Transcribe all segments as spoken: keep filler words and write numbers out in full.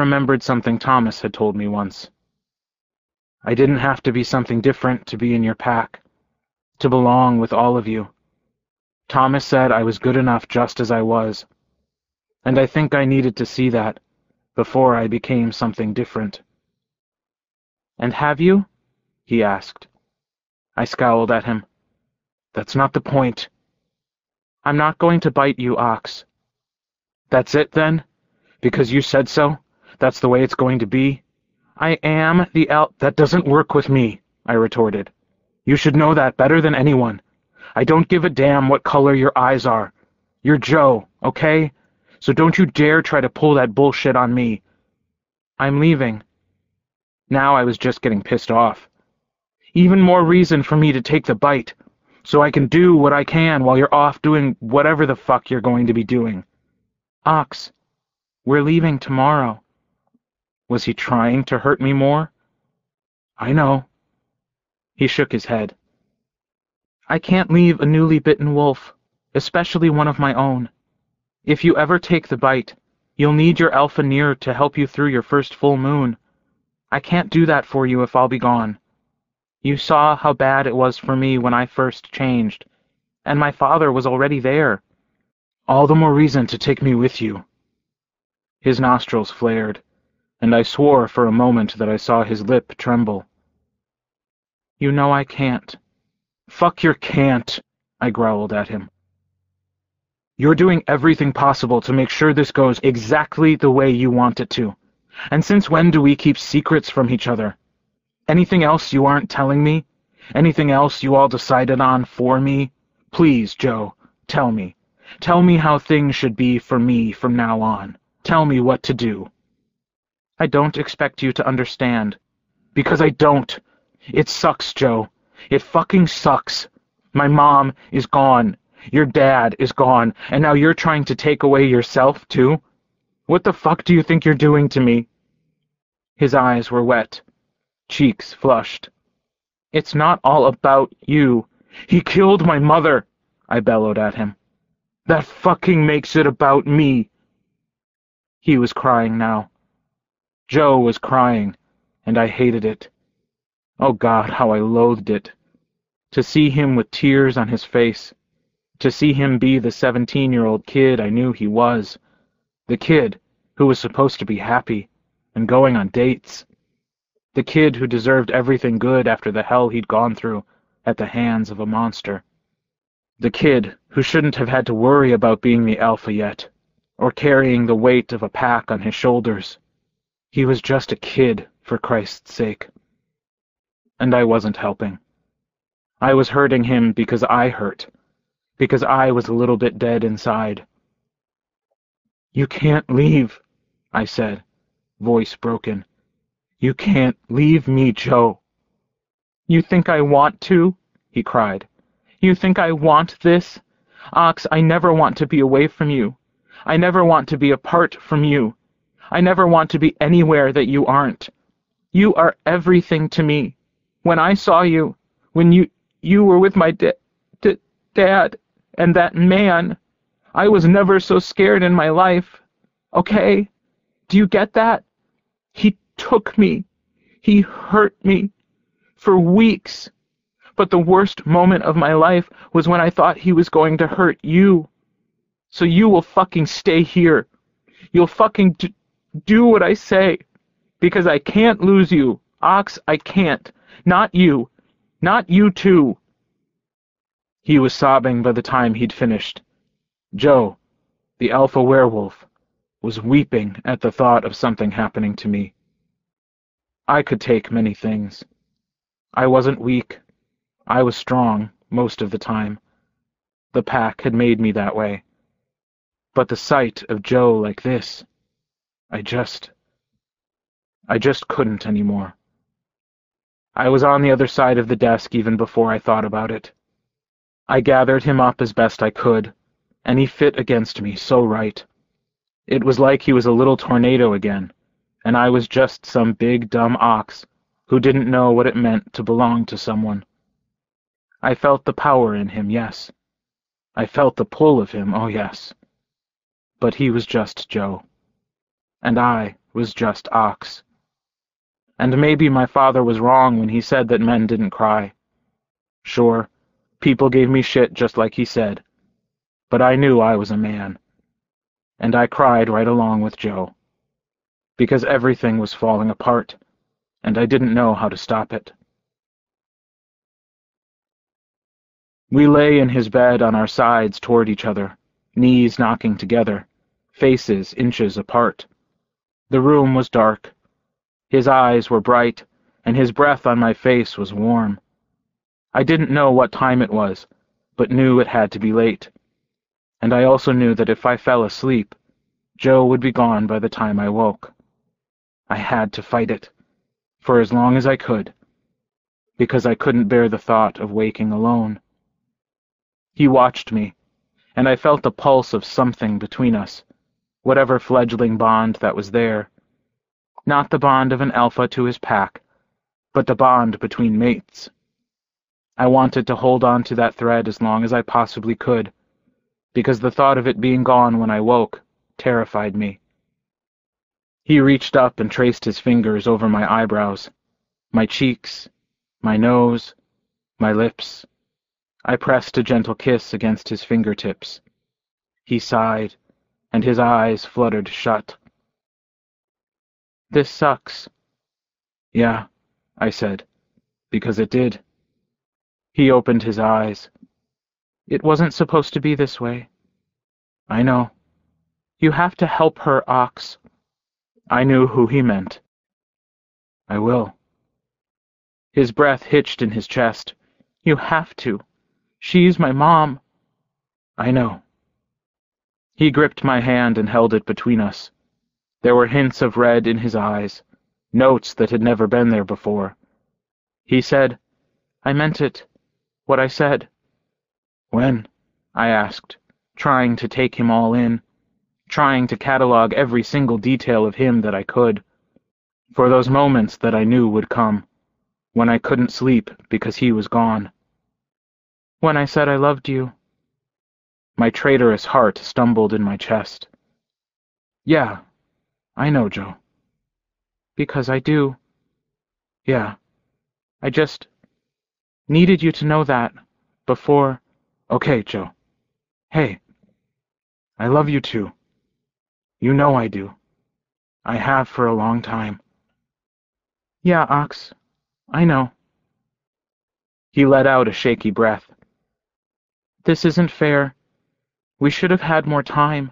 remembered something Thomas had told me once. I didn't have to be something different to be in your pack, to belong with all of you. Thomas said I was good enough just as I was, and I think I needed to see that before I became something different. And have you? He asked. I scowled at him. That's not the point. I'm not going to bite you, Ox. That's it, then? Because you said so? That's the way it's going to be? I am the el- That doesn't work with me, I retorted. You should know that better than anyone. I don't give a damn what color your eyes are. You're Joe, okay? So don't you dare try to pull that bullshit on me. I'm leaving. Now I was just getting pissed off. Even more reason for me to take the bite, so I can do what I can while you're off doing whatever the fuck you're going to be doing. Ox, we're leaving tomorrow. Was he trying to hurt me more? I know. He shook his head. I can't leave a newly bitten wolf, especially one of my own. If you ever take the bite, you'll need your alpha near to help you through your first full moon. I can't do that for you if I'll be gone. You saw how bad it was for me when I first changed, and my father was already there. All the more reason to take me with you. His nostrils flared, and I swore for a moment that I saw his lip tremble. You know I can't. Fuck your can't, I growled at him. You're doing everything possible to make sure this goes exactly the way you want it to. And since when do we keep secrets from each other? Anything else you aren't telling me? Anything else you all decided on for me? Please, Joe, tell me. Tell me how things should be for me from now on. Tell me what to do. I don't expect you to understand. Because I don't. It sucks, Joe. It fucking sucks. My mom is gone. Your dad is gone. And now you're trying to take away yourself, too? What the fuck do you think you're doing to me? His eyes were wet. Cheeks flushed. It's not all about you. He killed my mother, I bellowed at him. That fucking makes it about me. He was crying now. Joe was crying, and I hated it. Oh God, how I loathed it. To see him with tears on his face. To see him be the seventeen-year-old kid I knew he was. The kid who was supposed to be happy and going on dates. The kid who deserved everything good after the hell he'd gone through at the hands of a monster. The kid who shouldn't have had to worry about being the alpha yet, or carrying the weight of a pack on his shoulders. He was just a kid, for Christ's sake. And I wasn't helping. I was hurting him because I hurt, because I was a little bit dead inside. You can't leave, I said, voice broken. You can't leave me, Joe. You think I want to? He cried. You think I want this? Ox, I never want to be away from you. I never want to be apart from you. I never want to be anywhere that you aren't. You are everything to me. When I saw you, when you you were with my da d dad and that man, I was never so scared in my life. Okay? Do you get that? He took me. He hurt me. For weeks. But the worst moment of my life was when I thought he was going to hurt you. So you will fucking stay here. You'll fucking d do what I say. Because I can't lose you. Ox, I can't. Not you. Not you too. He was sobbing by the time he'd finished. Joe, the alpha werewolf, was weeping at the thought of something happening to me. I could take many things. I wasn't weak. I was strong most of the time. The pack had made me that way. But the sight of Joe like this, I just... I just couldn't anymore. I was on the other side of the desk even before I thought about it. I gathered him up as best I could, and he fit against me so right. It was like he was a little tornado again, and I was just some big dumb ox who didn't know what it meant to belong to someone. I felt the power in him, yes. I felt the pull of him, oh yes. But he was just Joe. And I was just Ox. And maybe my father was wrong when he said that men didn't cry. Sure, people gave me shit just like he said, but I knew I was a man. And I cried right along with Joe, because everything was falling apart, and I didn't know how to stop it. We lay in his bed on our sides toward each other, knees knocking together, faces inches apart. The room was dark. His eyes were bright, and his breath on my face was warm. I didn't know what time it was, but knew it had to be late. And I also knew that if I fell asleep, Joe would be gone by the time I woke. I had to fight it, for as long as I could, because I couldn't bear the thought of waking alone. He watched me, and I felt the pulse of something between us, whatever fledgling bond that was there. Not the bond of an alpha to his pack, but the bond between mates. I wanted to hold on to that thread as long as I possibly could, because the thought of it being gone when I woke terrified me. He reached up and traced his fingers over my eyebrows, my cheeks, my nose, my lips. I pressed a gentle kiss against his fingertips. He sighed, and his eyes fluttered shut. "This sucks." "Yeah," I said, because it did. He opened his eyes. "It wasn't supposed to be this way." "I know." "You have to help her, Ox." I knew who he meant. "I will." His breath hitched in his chest. "You have to. She's my mom." "I know." He gripped my hand and held it between us. There were hints of red in his eyes, notes that had never been there before. He said, "I meant it, what I said." "When?" I asked, trying to take him all in, trying to catalog every single detail of him that I could, for those moments that I knew would come, when I couldn't sleep because he was gone. "When I said I loved you." My traitorous heart stumbled in my chest. "Yeah, I know, Joe." "Because I do." "Yeah, I just needed you to know that before." "Okay, Joe. Hey, I love you too. You know I do. I have for a long time." "Yeah, Ox, I know." He let out a shaky breath. "This isn't fair. We should have had more time."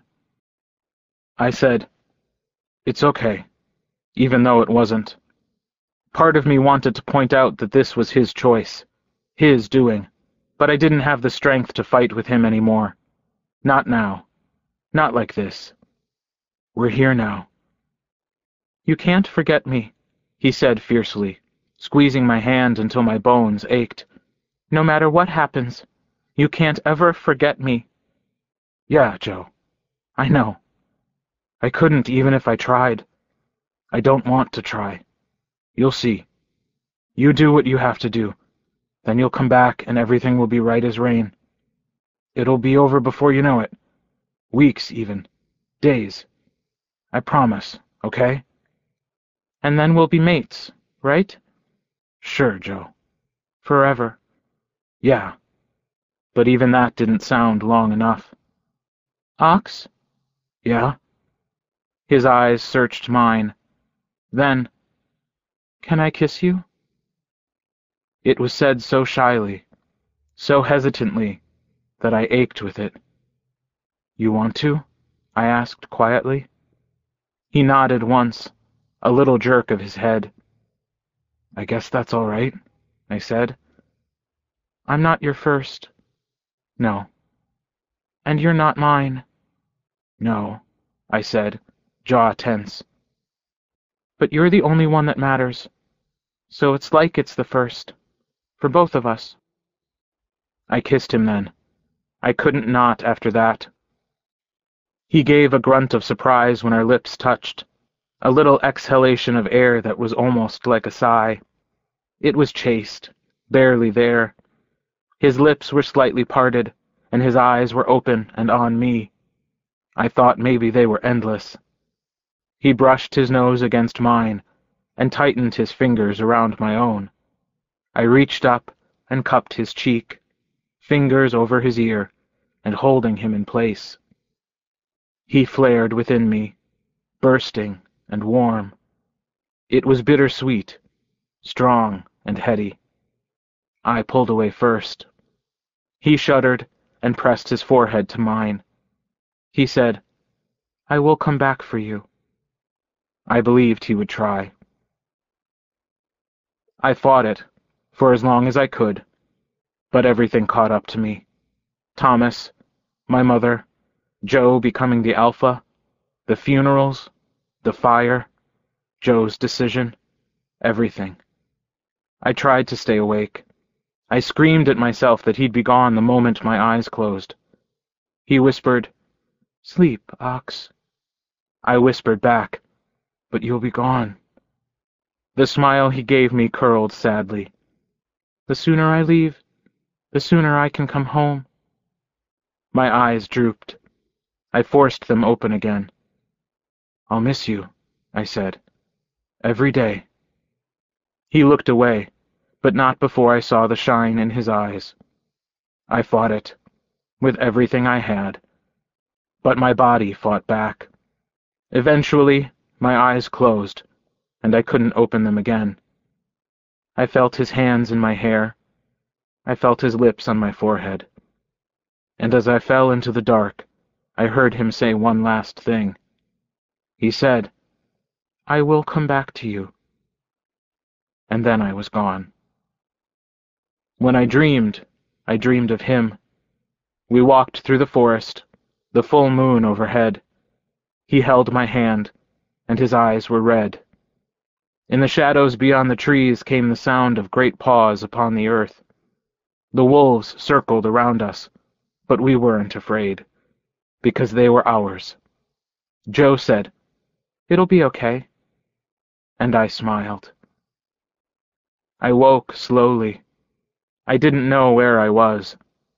I said, "It's okay," even though it wasn't. Part of me wanted to point out that this was his choice, his doing, but I didn't have the strength to fight with him anymore. Not now. Not like this. We're here now. "You can't forget me," he said fiercely, squeezing my hand until my bones ached. "No matter what happens, you can't ever forget me." "Yeah, Joe. I know. I couldn't even if I tried. I don't want to try. You'll see. You do what you have to do. Then you'll come back and everything will be right as rain. It'll be over before you know it. Weeks, even. Days. I promise, okay?" "And then we'll be mates, right?" "Sure, Joe." "Forever." "Yeah." But even that didn't sound long enough. "Ox?" "Yeah?" His eyes searched mine. Then, "Can I kiss you?" It was said so shyly, so hesitantly, that I ached with it. "You want to?" I asked quietly. He nodded once, a little jerk of his head. "I guess that's all right," I said. "I'm not your first." "No." "And you're not mine." "No," I said, jaw tense. "But you're the only one that matters. So it's like it's the first. For both of us." I kissed him then. I couldn't not after that. He gave a grunt of surprise when our lips touched, a little exhalation of air that was almost like a sigh. It was chaste, barely there. His lips were slightly parted, and his eyes were open and on me. I thought maybe they were endless. He brushed his nose against mine and tightened his fingers around my own. I reached up and cupped his cheek, fingers over his ear, and holding him in place. He flared within me, bursting and warm. It was bittersweet, strong and heady. I pulled away first. He shuddered and pressed his forehead to mine. He said, "I will come back for you." I believed he would try. I fought it for as long as I could, but everything caught up to me. Thomas, my mother, Joe becoming the alpha, the funerals, the fire, Joe's decision, everything. I tried to stay awake. I screamed at myself that he'd be gone the moment my eyes closed. He whispered, "Sleep, Ox." I whispered back, "But you'll be gone." The smile he gave me curled sadly. "The sooner I leave, the sooner I can come home." My eyes drooped. I forced them open again. "I'll miss you," I said. "Every day." He looked away, but not before I saw the shine in his eyes. I fought it, with everything I had. But my body fought back. Eventually, my eyes closed, and I couldn't open them again. I felt his hands in my hair. I felt his lips on my forehead. And as I fell into the dark, I heard him say one last thing. He said, "I will come back to you." And then I was gone. When I dreamed, I dreamed of him. We walked through the forest, the full moon overhead. He held my hand, and his eyes were red. In the shadows beyond the trees came the sound of great paws upon the earth. The wolves circled around us, but we weren't afraid, because they were ours. Joe said, "It'll be okay." And I smiled. I woke slowly. I didn't know where I was.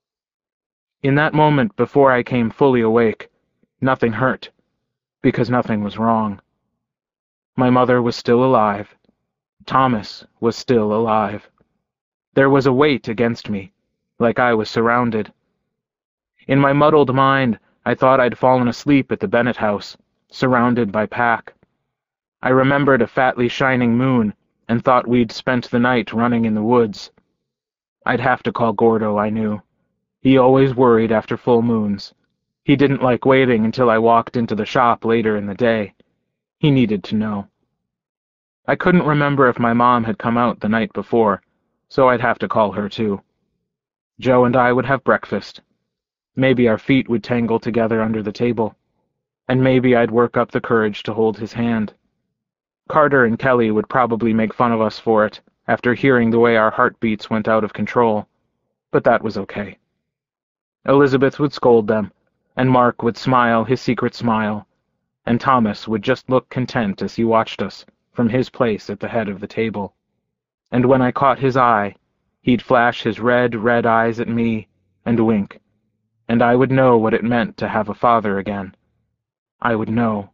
In that moment before I came fully awake, nothing hurt, because nothing was wrong. My mother was still alive. Thomas was still alive. There was a weight against me, like I was surrounded. In my muddled mind, I thought I'd fallen asleep at the Bennett house, surrounded by pack. I remembered a fatly shining moon and thought we'd spent the night running in the woods. I'd have to call Gordo, I knew. He always worried after full moons. He didn't like waiting until I walked into the shop later in the day. He needed to know. I couldn't remember if my mom had come out the night before, so I'd have to call her too. Joe and I would have breakfast. Maybe our feet would tangle together under the table, and maybe I'd work up the courage to hold his hand. Carter and Kelly would probably make fun of us for it, after hearing the way our heartbeats went out of control, but that was okay. Elizabeth would scold them, and Mark would smile his secret smile, and Thomas would just look content as he watched us from his place at the head of the table. And when I caught his eye, he'd flash his red, red eyes at me and wink, and I would know what it meant to have a father again. I would know.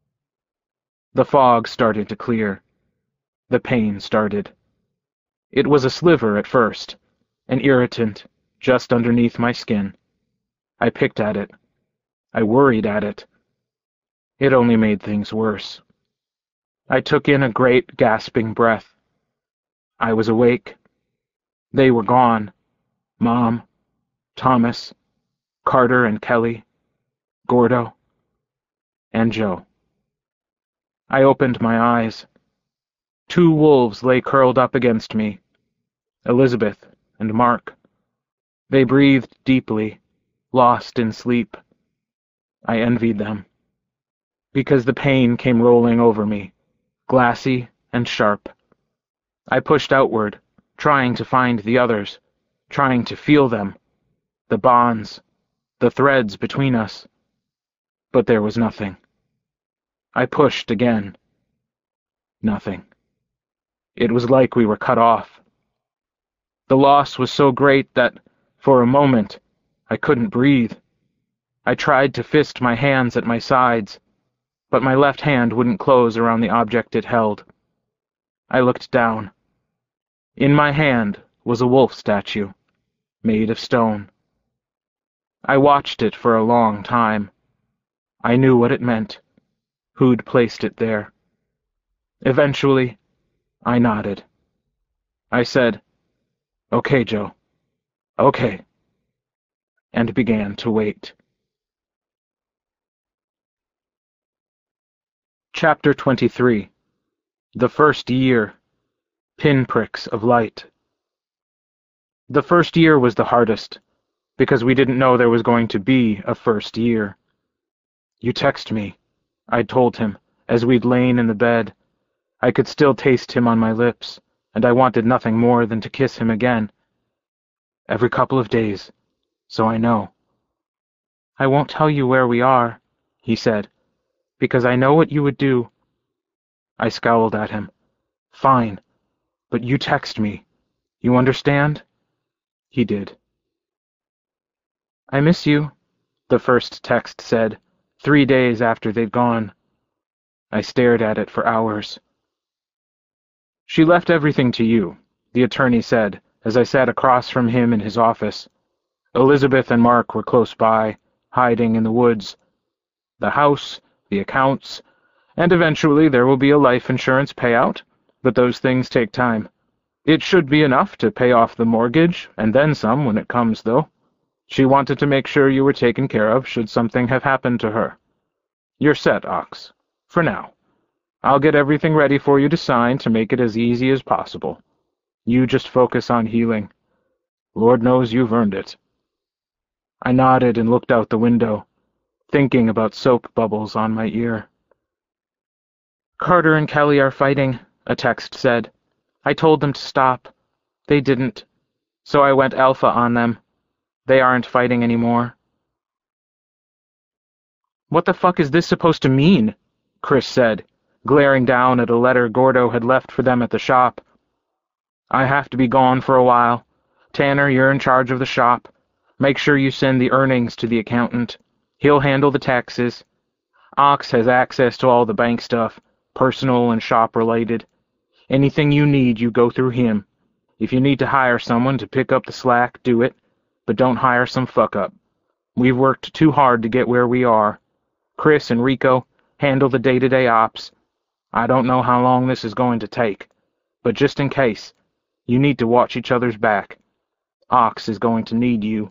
The fog started to clear. The pain started. It was a sliver at first, an irritant just underneath my skin. I picked at it. I worried at it. It only made things worse. I took in a great gasping breath. I was awake. They were gone. Mom, Thomas, Carter and Kelly, Gordo, and Joe. I opened my eyes. Two wolves lay curled up against me, Elizabeth and Mark. They breathed deeply, lost in sleep. I envied them, because the pain came rolling over me, glassy and sharp. I pushed outward, trying to find the others, trying to feel them, the bonds, the threads between us. But there was nothing. I pushed again. Nothing. It was like we were cut off. The loss was so great that, for a moment, I couldn't breathe. I tried to fist my hands at my sides, but my left hand wouldn't close around the object it held. I looked down. In my hand was a wolf statue, made of stone. I watched it for a long time. I knew what it meant, who'd placed it there. Eventually, I nodded. I said, "Okay, Joe. Okay," and began to wait. Chapter twenty-three. The First Year. Pinpricks of Light. The first year was the hardest, because we didn't know there was going to be a first year. "You text me," I'd told him, as we'd lain in the bed. I could still taste him on my lips, and I wanted nothing more than to kiss him again. "Every couple of days, so I know." "I won't tell you where we are," he said, "because I know what you would do." I scowled at him. "Fine, but you text me. You understand?" He did. "I miss you," the first text said, three days after they'd gone. I stared at it for hours. "She left everything to you," the attorney said, as I sat across from him in his office. Elizabeth and Mark were close by, hiding in the woods. "The house, the accounts, and eventually there will be a life insurance payout, but those things take time. It should be enough to pay off the mortgage, and then some when it comes, though. She wanted to make sure you were taken care of should something have happened to her. You're set, Ox, for now. I'll get everything ready for you to sign to make it as easy as possible. You just focus on healing. Lord knows you've earned it." I nodded and looked out the window, thinking about soap bubbles on my ear. "Carter and Kelly are fighting," a text said. "I told them to stop. They didn't, so I went alpha on them. They aren't fighting anymore." "What the fuck is this supposed to mean?" Chris said, glaring down at a letter Gordo had left for them at the shop. "I have to be gone for a while. Tanner, you're in charge of the shop. Make sure you send the earnings to the accountant. He'll handle the taxes. Ox has access to all the bank stuff, personal and shop-related. Anything you need, you go through him. If you need to hire someone to pick up the slack, do it, but don't hire some fuck-up. We've worked too hard to get where we are. Chris and Rico, handle the day-to-day ops. I don't know how long this is going to take, but just in case, you need to watch each other's back. Ox is going to need you."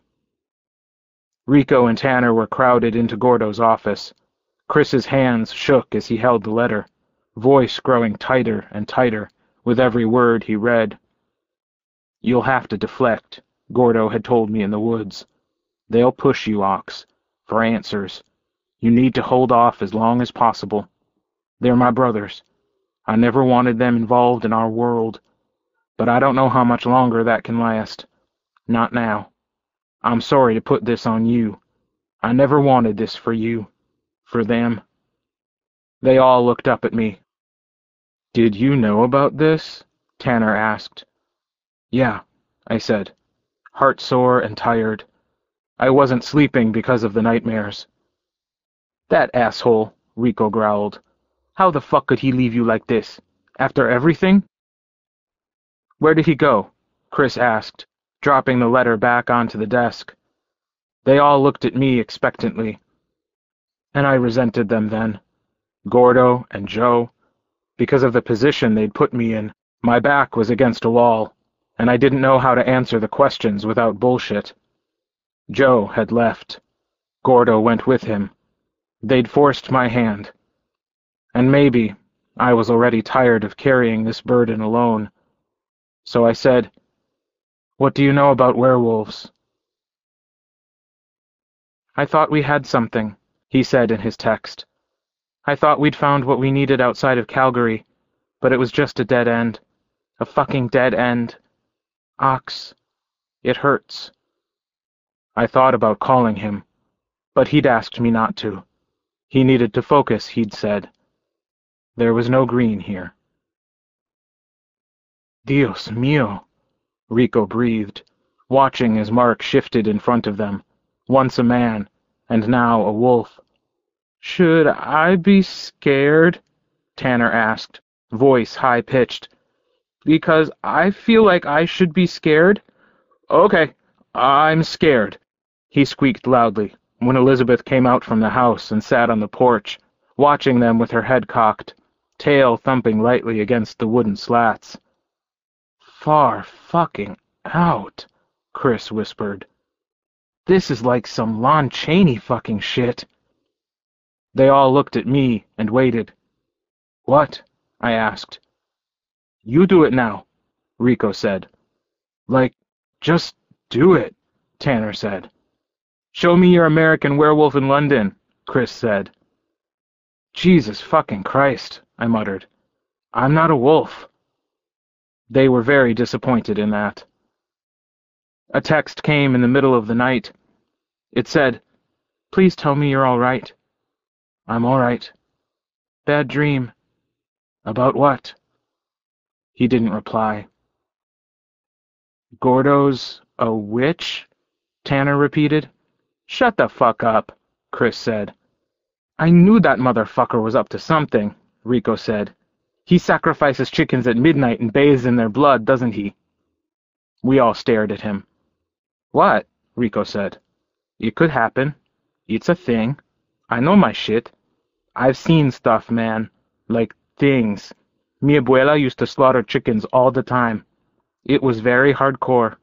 Rico and Tanner were crowded into Gordo's office. Chris's hands shook as he held the letter, voice growing tighter and tighter with every word he read. "You'll have to deflect," Gordo had told me in the woods. "They'll push you, Ox, for answers. You need to hold off as long as possible. They're my brothers. I never wanted them involved in our world, but I don't know how much longer that can last. Not now. I'm sorry to put this on you. I never wanted this for you, for them." They all looked up at me. "Did you know about this?" Tanner asked. "Yeah," I said, heartsore and tired. I wasn't sleeping because of the nightmares. "That asshole," Rico growled. "How the fuck could he leave you like this? After everything?" "Where did he go?" Chris asked, dropping the letter back onto the desk. They all looked at me expectantly. And I resented them then. Gordo and Joe. Because of the position they'd put me in, my back was against a wall, and I didn't know how to answer the questions without bullshit. Joe had left. Gordo went with him. They'd forced my hand. And maybe I was already tired of carrying this burden alone. So I said, "What do you know about werewolves?" "I thought we had something," he said in his text. "I thought we'd found what we needed outside of Calgary, but it was just a dead end. A fucking dead end. Ox. It hurts." I thought about calling him, but he'd asked me not to. He needed to focus, he'd said. There was no green here. "Dios mío," Rico breathed, watching as Mark shifted in front of them, once a man, and now a wolf. Should I be scared? Tanner asked, voice high-pitched. Because I feel like I should be scared. Okay, I'm scared, he squeaked loudly when Elizabeth came out from the house and sat on the porch, watching them with her head cocked, tail thumping lightly against the wooden slats. Far fucking out, Chris whispered. This is like some Lon Chaney fucking shit. They all looked at me and waited. What? I asked. You do it now, Rico said. Like, just do it, Tanner said. Show me your American Werewolf in London, Chris said. Jesus fucking Christ, I muttered. I'm not a wolf. They were very disappointed in that. A text came in the middle of the night. It said, Please tell me you're all right. I'm all right. Bad dream. About what? He didn't reply. Gordo's a witch? Tanner repeated. Shut the fuck up, Chris said. I knew that motherfucker was up to something, Rico said. He sacrifices chickens at midnight and bathes in their blood, doesn't he? We all stared at him. What? Rico said. It could happen. It's a thing. I know my shit. I've seen stuff, man. Like things. Mi abuela used to slaughter chickens all the time. It was very hardcore.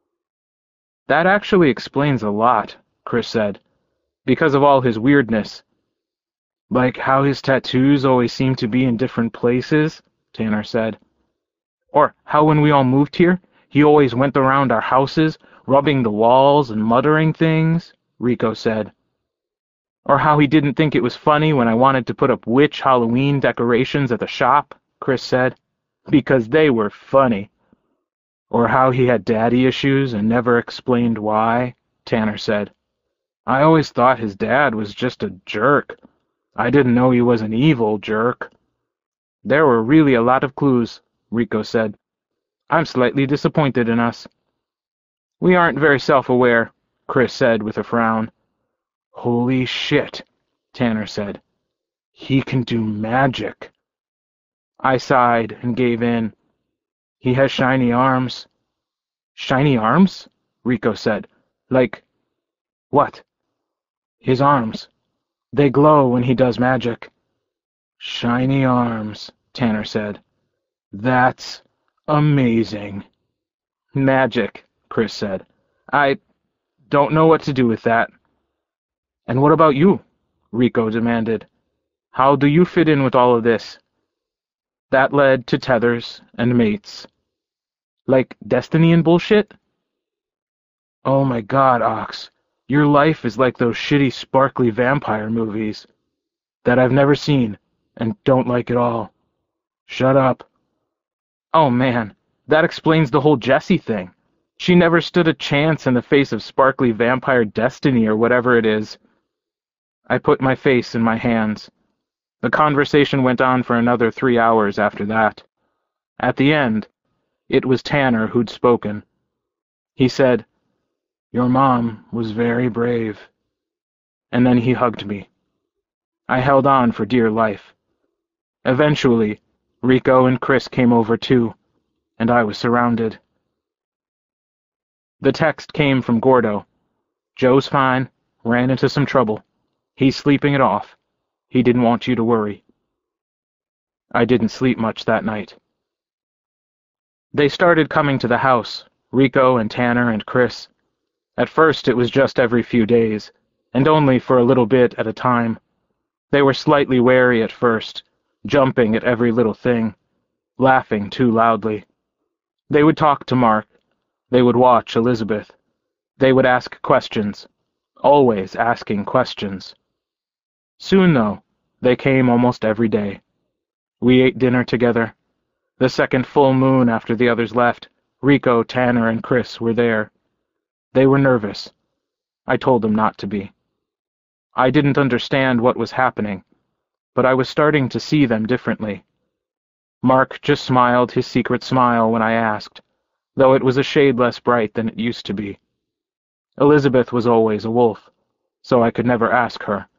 That actually explains a lot, Chris said, because of all his weirdness. Like how his tattoos always seem to be in different places, Tanner said. Or how when we all moved here, he always went around our houses, rubbing the walls and muttering things, Rico said. Or how he didn't think it was funny when I wanted to put up witch Halloween decorations at the shop, Chris said, because they were funny. Or how he had daddy issues and never explained why, Tanner said. I always thought his dad was just a jerk. I didn't know he was an evil jerk. There were really a lot of clues, Rico said. I'm slightly disappointed in us. We aren't very self-aware, Chris said with a frown. Holy shit, Tanner said. He can do magic. I sighed and gave in. He has shiny arms. Shiny arms? Rico said. Like, what? His arms. They glow when he does magic. Shiny arms, Tanner said. That's amazing. Magic, Chris said. I don't know what to do with that. And what about you? Rico demanded. How do you fit in with all of this? That led to tethers and mates. Like destiny and bullshit? Oh my god, Ox. Your life is like those shitty sparkly vampire movies that I've never seen and don't like at all. Shut up. Oh man, that explains the whole Jessie thing. She never stood a chance in the face of sparkly vampire destiny or whatever it is. I put my face in my hands. The conversation went on for another three hours after that. At the end, it was Tanner who'd spoken. He said, Your mom was very brave. And then he hugged me. I held on for dear life. Eventually, Rico and Chris came over too, and I was surrounded. The text came from Gordo. Joe's fine, ran into some trouble. He's sleeping it off. He didn't want you to worry. I didn't sleep much that night. They started coming to the house, Rico and Tanner and Chris. At first it was just every few days, and only for a little bit at a time. They were slightly wary at first, jumping at every little thing, laughing too loudly. They would talk to Mark. They would watch Elizabeth. They would ask questions, always asking questions. Soon, though, they came almost every day. We ate dinner together. The second full moon after the others left, Rico, Tanner, and Chris were there. They were nervous. I told them not to be. I didn't understand what was happening, but I was starting to see them differently. Mark just smiled his secret smile when I asked, though it was a shade less bright than it used to be. Elizabeth was always a wolf, so I could never ask her,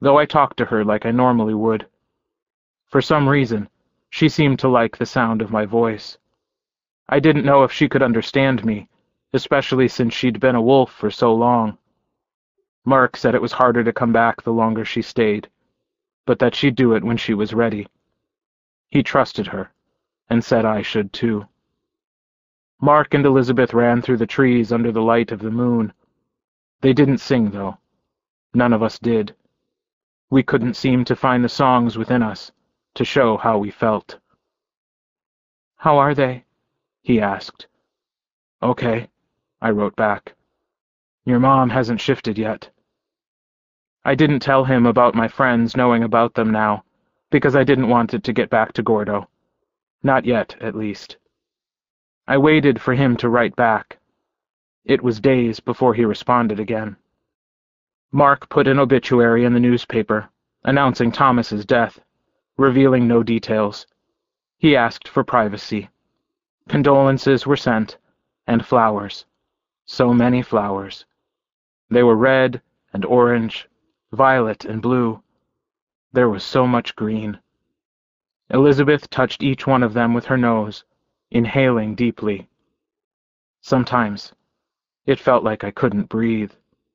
though I talked to her like I normally would. For some reason, she seemed to like the sound of my voice. I didn't know if she could understand me, especially since she'd been a wolf for so long. Mark said it was harder to come back the longer she stayed, but that she'd do it when she was ready. He trusted her, and said I should too. Mark and Elizabeth ran through the trees under the light of the moon. They didn't sing, though. None of us did. We couldn't seem to find the songs within us to show how we felt. "How are they?" he asked. "Okay," I wrote back. "Your mom hasn't shifted yet." I didn't tell him about my friends knowing about them now, because I didn't want it to get back to Gordo. Not yet, at least. I waited for him to write back. It was days before he responded again. Mark put an obituary in the newspaper, announcing Thomas's death, revealing no details. He asked for privacy. Condolences were sent, and flowers. So many flowers. They were red and orange, violet and blue. There was so much green. Elizabeth touched each one of them with her nose, inhaling deeply. Sometimes it felt like I couldn't breathe.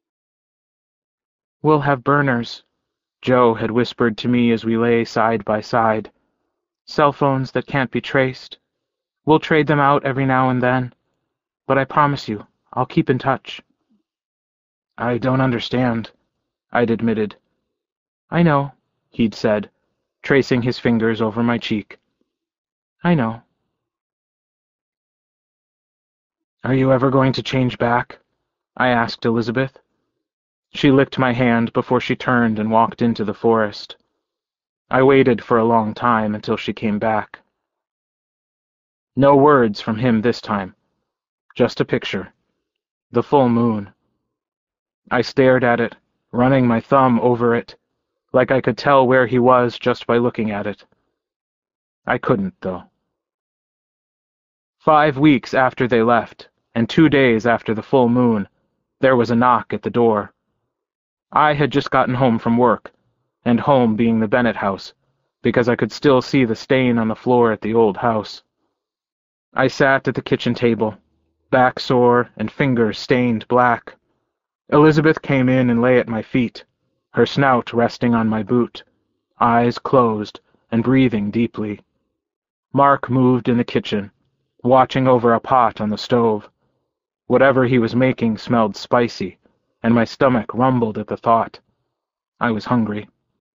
"We'll have burners," Joe had whispered to me as we lay side by side. "Cell phones that can't be traced. We'll trade them out every now and then, but I promise you, I'll keep in touch." "I don't understand," I'd admitted. "I know," he'd said, tracing his fingers over my cheek. "I know." "Are you ever going to change back?" I asked Elizabeth. She licked my hand before she turned and walked into the forest. I waited for a long time until she came back. No words from him this time. Just a picture. The full moon. I stared at it, running my thumb over it, like I could tell where he was just by looking at it. I couldn't, though. Five weeks after they left, and two days after the full moon, there was a knock at the door. I had just gotten home from work, and home being the Bennett house, because I could still see the stain on the floor at the old house. I sat at the kitchen table, back sore and fingers stained black. Elizabeth came in and lay at my feet, her snout resting on my boot, eyes closed and breathing deeply. Mark moved in the kitchen, watching over a pot on the stove. Whatever he was making smelled spicy, and my stomach rumbled at the thought. I was hungry.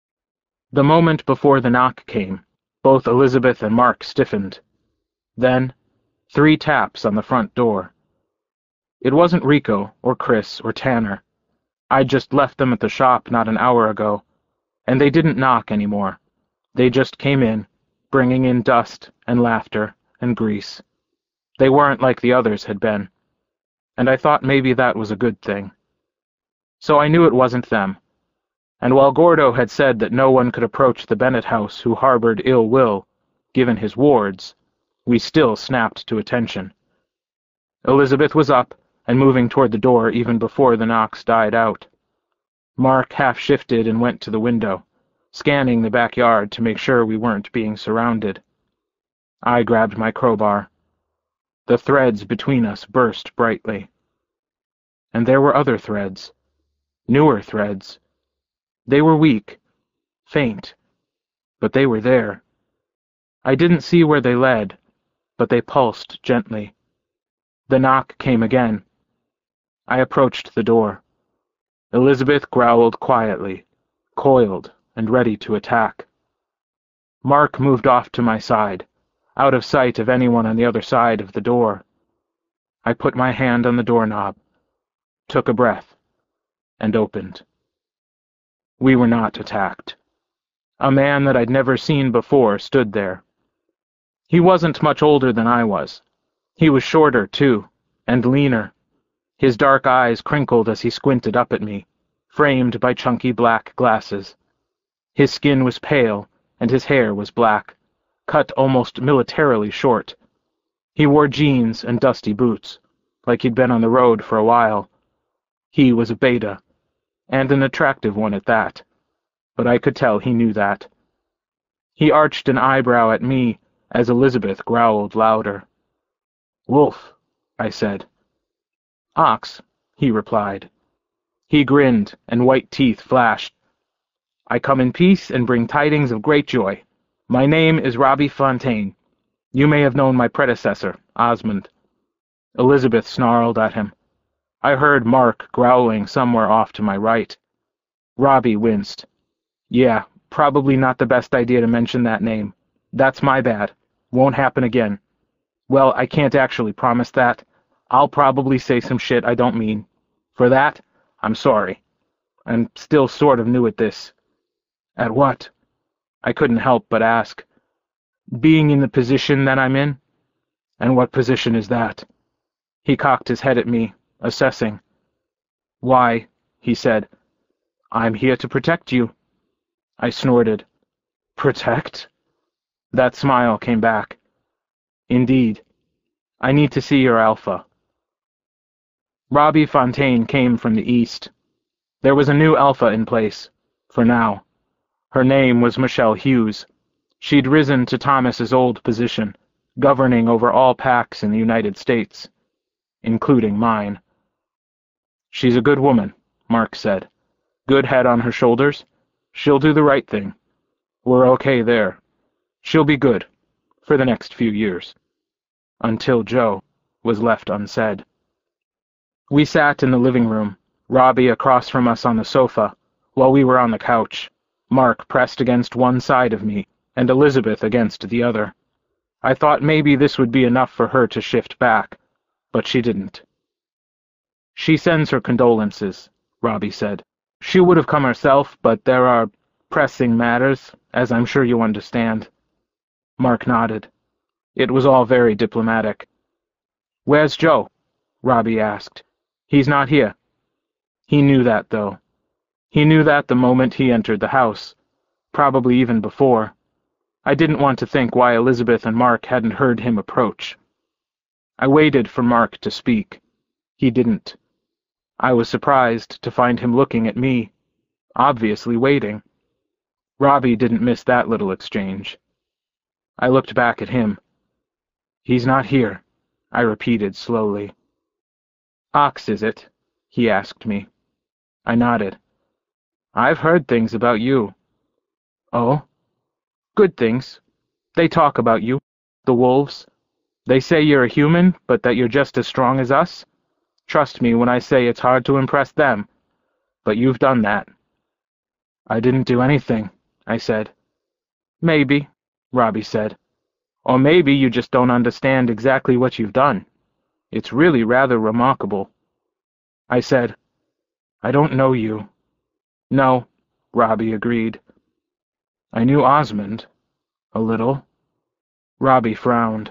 The moment before the knock came, both Elizabeth and Mark stiffened. Then, three taps on the front door. It wasn't Rico or Chris or Tanner. I'd just left them at the shop not an hour ago, and they didn't knock anymore. They just came in, bringing in dust and laughter and grease. They weren't like the others had been, and I thought maybe that was a good thing. So I knew it wasn't them, and while Gordo had said that no one could approach the Bennett house who harbored ill will, given his wards, we still snapped to attention. Elizabeth was up and moving toward the door even before the knocks died out. Mark half shifted and went to the window, scanning the backyard to make sure we weren't being surrounded. I grabbed my crowbar. The threads between us burst brightly. And there were other threads. Newer threads. They were weak, faint, but they were there. I didn't see where they led, but they pulsed gently. The knock came again. I approached the door. Elizabeth growled quietly, coiled and ready to attack. Mark moved off to my side, out of sight of anyone on the other side of the door. I put my hand on the doorknob, took a breath, and opened. We were not attacked. A man that I'd never seen before stood there. He wasn't much older than I was. He was shorter, too, and leaner. His dark eyes crinkled as he squinted up at me, framed by chunky black glasses. His skin was pale, and his hair was black, cut almost militarily short. He wore jeans and dusty boots, like he'd been on the road for a while. He was a beta, and an attractive one at that. but I could tell he knew that. He arched an eyebrow at me as Elizabeth growled louder. "Wolf," I said. "Ox," he replied. He grinned, and white teeth flashed. "I come in peace and bring tidings of great joy. My name is Robbie Fontaine. You may have known my predecessor, Osmond." Elizabeth snarled at him. I heard Mark growling somewhere off to my right. Robbie winced. "Yeah, probably not the best idea to mention that name. That's my bad. Won't happen again. Well, I can't actually promise that. I'll probably say some shit I don't mean. For that, I'm sorry. I'm still sort of new at this." "At what?" I couldn't help but ask. "Being in the position that I'm in." "And what position is that?" He cocked his head at me, assessing. "Why," he said, "I'm here to protect you." I snorted. "Protect?" That smile came back. "Indeed. I need to see your alpha." Robbie Fontaine came from the east. There was a new alpha in place, for now. Her name was Michelle Hughes. She'd risen to Thomas's old position, governing over all packs in the United States, including mine. "She's a good woman," Mark said. "Good head on her shoulders. She'll do the right thing. We're okay there. She'll be good, for the next few years." Until Joe was left unsaid. We sat in the living room, Robbie across from us on the sofa, while we were on the couch, Mark pressed against one side of me, and Elizabeth against the other. I thought maybe this would be enough for her to shift back, but she didn't. "She sends her condolences," Robbie said. "She would have come herself, but there are pressing matters, as I'm sure you understand." Mark nodded. It was all very diplomatic. "Where's Joe?" Robbie asked. "He's not here." He knew that, though. He knew that the moment he entered the house, probably even before. I didn't want to think why Elizabeth and Mark hadn't heard him approach. I waited for Mark to speak. He didn't. I was surprised to find him looking at me, obviously waiting. Robbie didn't miss that little exchange. I looked back at him. "He's not here," I repeated slowly. "Ox, is it?" he asked me. I nodded. "I've heard things about you." "Oh?" "Good things. They talk about you, the wolves. They say you're a human, but that you're just as strong as us. Trust me when I say it's hard to impress them. But you've done that." "I didn't do anything," I said. "Maybe," Robbie said. "Or maybe you just don't understand exactly what you've done. It's really rather remarkable." I said, "I don't know you." "No," Robbie agreed. "I knew Osmond. A little." Robbie frowned.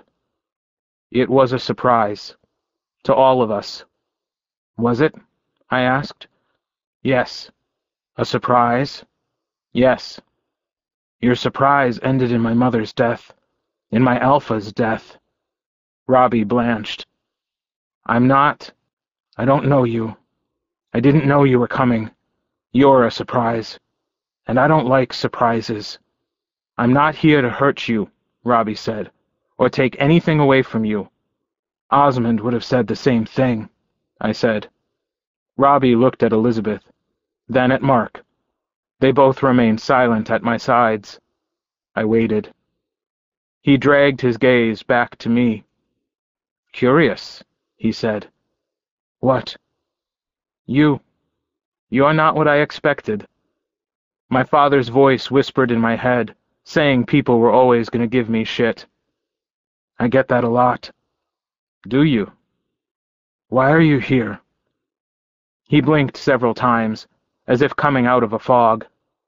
"It was a surprise. To all of us." "Was it?" I asked. "Yes." "A surprise?" "Yes." "Your surprise ended in my mother's death. In my Alpha's death." Robbie blanched. "I'm not... I don't know you. I didn't know you were coming. You're a surprise. And I don't like surprises. I'm not here to hurt you," Robbie said, "or take anything away from you." "Osmond would have said the same thing," I said. Robbie looked at Elizabeth, then at Mark. They both remained silent at my sides. I waited. He dragged his gaze back to me. "Curious," he said. "What?" "You. You're not what I expected." My father's voice whispered in my head, saying people were always going to give me shit. "I get that a lot." "Do you?" "Why are you here?" He blinked several times, as if coming out of a fog.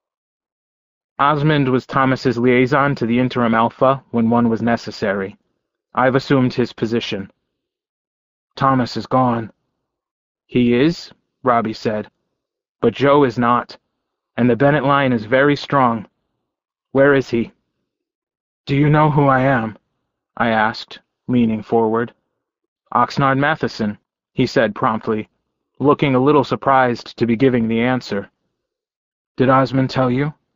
"Osmond was Thomas's liaison to the interim Alpha when one was necessary. I've assumed his position." "Thomas is gone." "He is," Robbie said. "But Joe is not, and the Bennett line is very strong. Where is he?" "Do you know who I am?" I asked, leaning forward. "Oxnard Matheson," he said promptly, looking a little surprised to be giving the answer. "Did Osmond tell you?"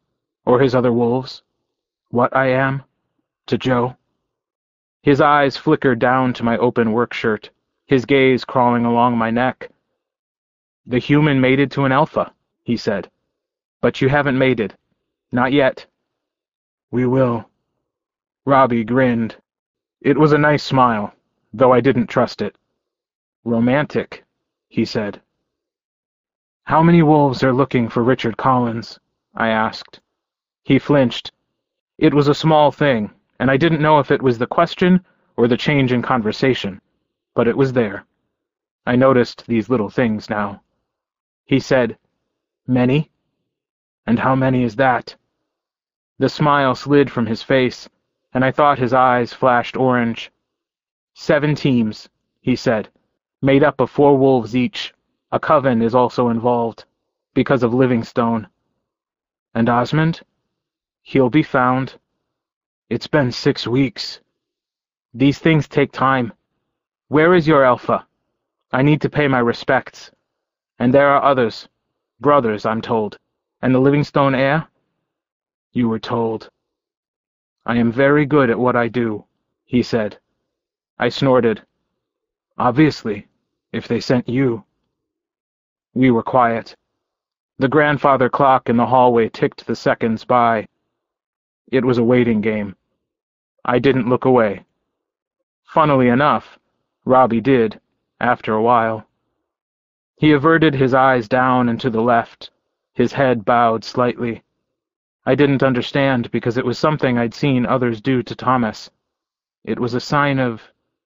or his other wolves, what I am to Joe. His eyes flickered down to my open work shirt, his gaze crawling along my neck. The human mated to an alpha, he said. But you haven't mated. Not yet. We will. Robbie grinned. It was a nice smile, though I didn't trust it. Romantic, he said. How many wolves are looking for Richard Collins? I asked. He flinched. It was a small thing, and I didn't know if it was the question or the change in conversation, but it was there. I noticed these little things now. He said, Many? And how many is that? The smile slid from his face, and I thought his eyes flashed orange. Seven teams, he said, made up of four wolves each. A coven is also involved, because of Livingstone. And Osmond? He'll be found. It's been six weeks. These things take time. Where is your alpha? I need to pay my respects. And there are others. Brothers, I'm told. And the Livingstone heir? You were told. I am very good at what I do, he said. I snorted. Obviously, if they sent you. We were quiet. The grandfather clock in the hallway ticked the seconds by. It was a waiting game. I didn't look away. Funnily enough, Robbie did, after a while. He averted his eyes down and to the left, his head bowed slightly. I didn't understand because it was something I'd seen others do to Thomas. It was a sign of...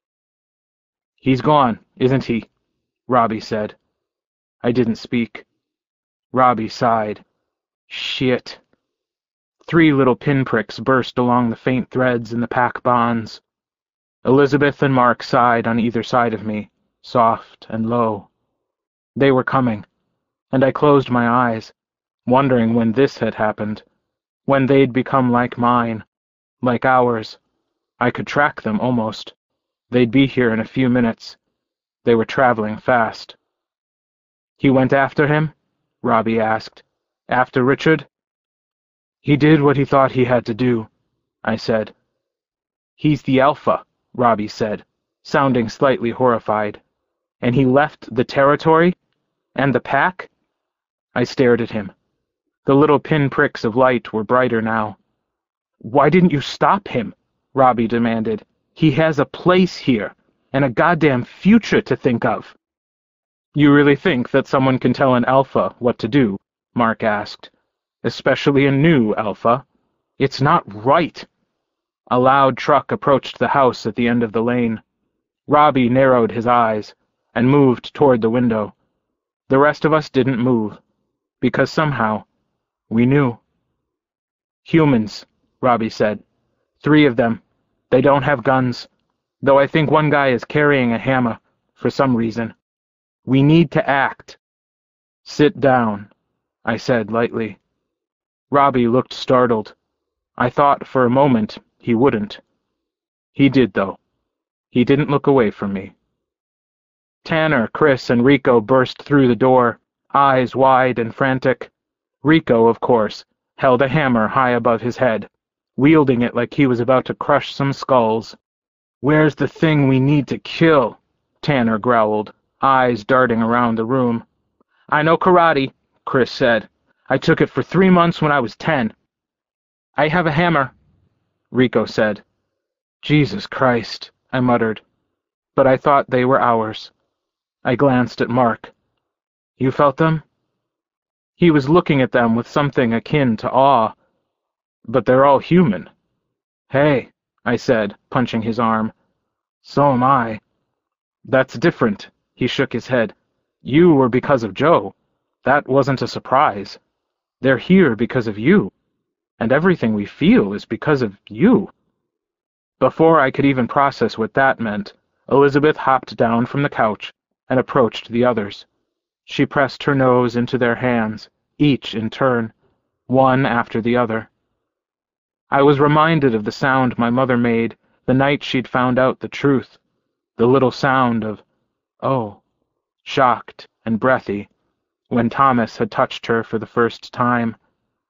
He's gone, isn't he? Robbie said. I didn't speak. Robbie sighed. Shit. Three little pinpricks burst along the faint threads in the pack bonds. Elizabeth and Mark sighed on either side of me, soft and low. They were coming, and I closed my eyes, wondering when this had happened, when they'd become like mine, like ours. I could track them almost. They'd be here in a few minutes. They were traveling fast. He went after him? Robbie asked. After Richard? He did what he thought he had to do, I said. He's the Alpha, Robbie said, sounding slightly horrified. And he left the territory? And the pack? I stared at him. The little pinpricks of light were brighter now. Why didn't you stop him? Robbie demanded. He has a place here, and a goddamn future to think of. You really think that someone can tell an Alpha what to do? Mark asked. Especially a new Alpha. It's not right. A loud truck approached the house at the end of the lane. Robbie narrowed his eyes and moved toward the window. The rest of us didn't move, because somehow we knew. Humans, Robbie said. Three of them. They don't have guns, though I think one guy is carrying a hammer, for some reason. We need to act. Sit down, I said lightly. Robbie looked startled. I thought for a moment he wouldn't. He did, though. He didn't look away from me. Tanner, Chris, and Rico burst through the door, eyes wide and frantic. Rico, of course, held a hammer high above his head, wielding it like he was about to crush some skulls. Where's the thing we need to kill? Tanner growled, eyes darting around the room. I know karate, Chris said. I took it for three months when I was ten. I have a hammer, Rico said. Jesus Christ, I muttered. But I thought they were ours. I glanced at Mark. You felt them? He was looking at them with something akin to awe. But they're all human. Hey, I said, punching his arm. So am I. That's different, he shook his head. You were because of Joe. That wasn't a surprise. They're here because of you. And everything we feel is because of you. Before I could even process what that meant, Elizabeth hopped down from the couch and approached the others. She pressed her nose into their hands, each in turn, one after the other. I was reminded of the sound my mother made the night she'd found out the truth, the little sound of, oh, shocked and breathy, when Thomas had touched her for the first time.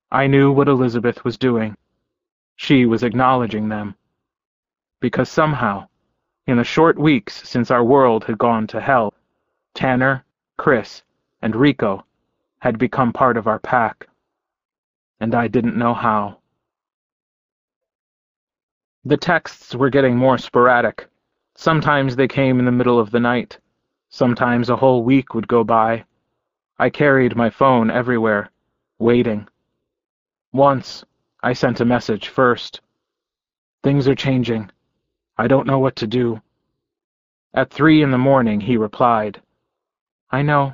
I knew what Elizabeth was doing. She was acknowledging them. Because somehow, in the short weeks since our world had gone to hell, Tanner, Chris, and Rico had become part of our pack. And I didn't know how. The texts were getting more sporadic. Sometimes they came in the middle of the night. Sometimes a whole week would go by. I carried my phone everywhere, waiting. Once, I sent a message first. Things are changing. I don't know what to do. At three in the morning, he replied, I know.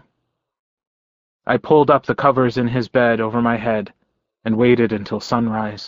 I pulled up the covers in his bed over my head and waited until sunrise.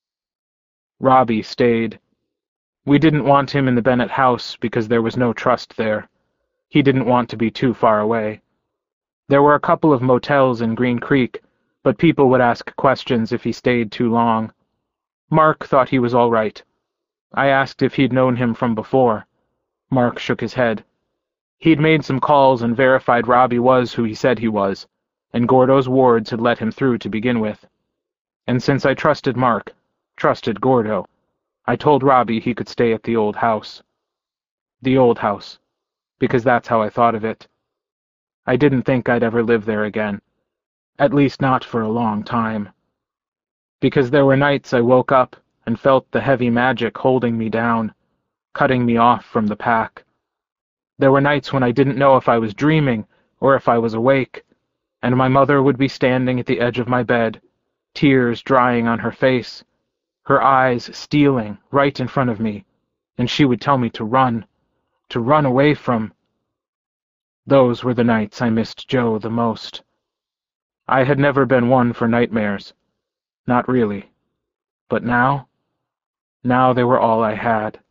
Robbie stayed. We didn't want him in the Bennett house because there was no trust there. He didn't want to be too far away. There were a couple of motels in Green Creek, but people would ask questions if he stayed too long. Mark thought he was all right. I asked if he'd known him from before. Mark shook his head. He'd made some calls and verified Robbie was who he said he was, and Gordo's wards had let him through to begin with. And since I trusted Mark, trusted Gordo, I told Robbie he could stay at the old house. The old house, because that's how I thought of it. I didn't think I'd ever live there again, at least not for a long time. Because there were nights I woke up and felt the heavy magic holding me down, cutting me off from the pack. There were nights when I didn't know if I was dreaming or if I was awake, and my mother would be standing at the edge of my bed, tears drying on her face, her eyes stealing right in front of me, and she would tell me to run, to run away from. Those were the nights I missed Joe the most. I had never been one for nightmares. Not really. But now? Now they were all I had.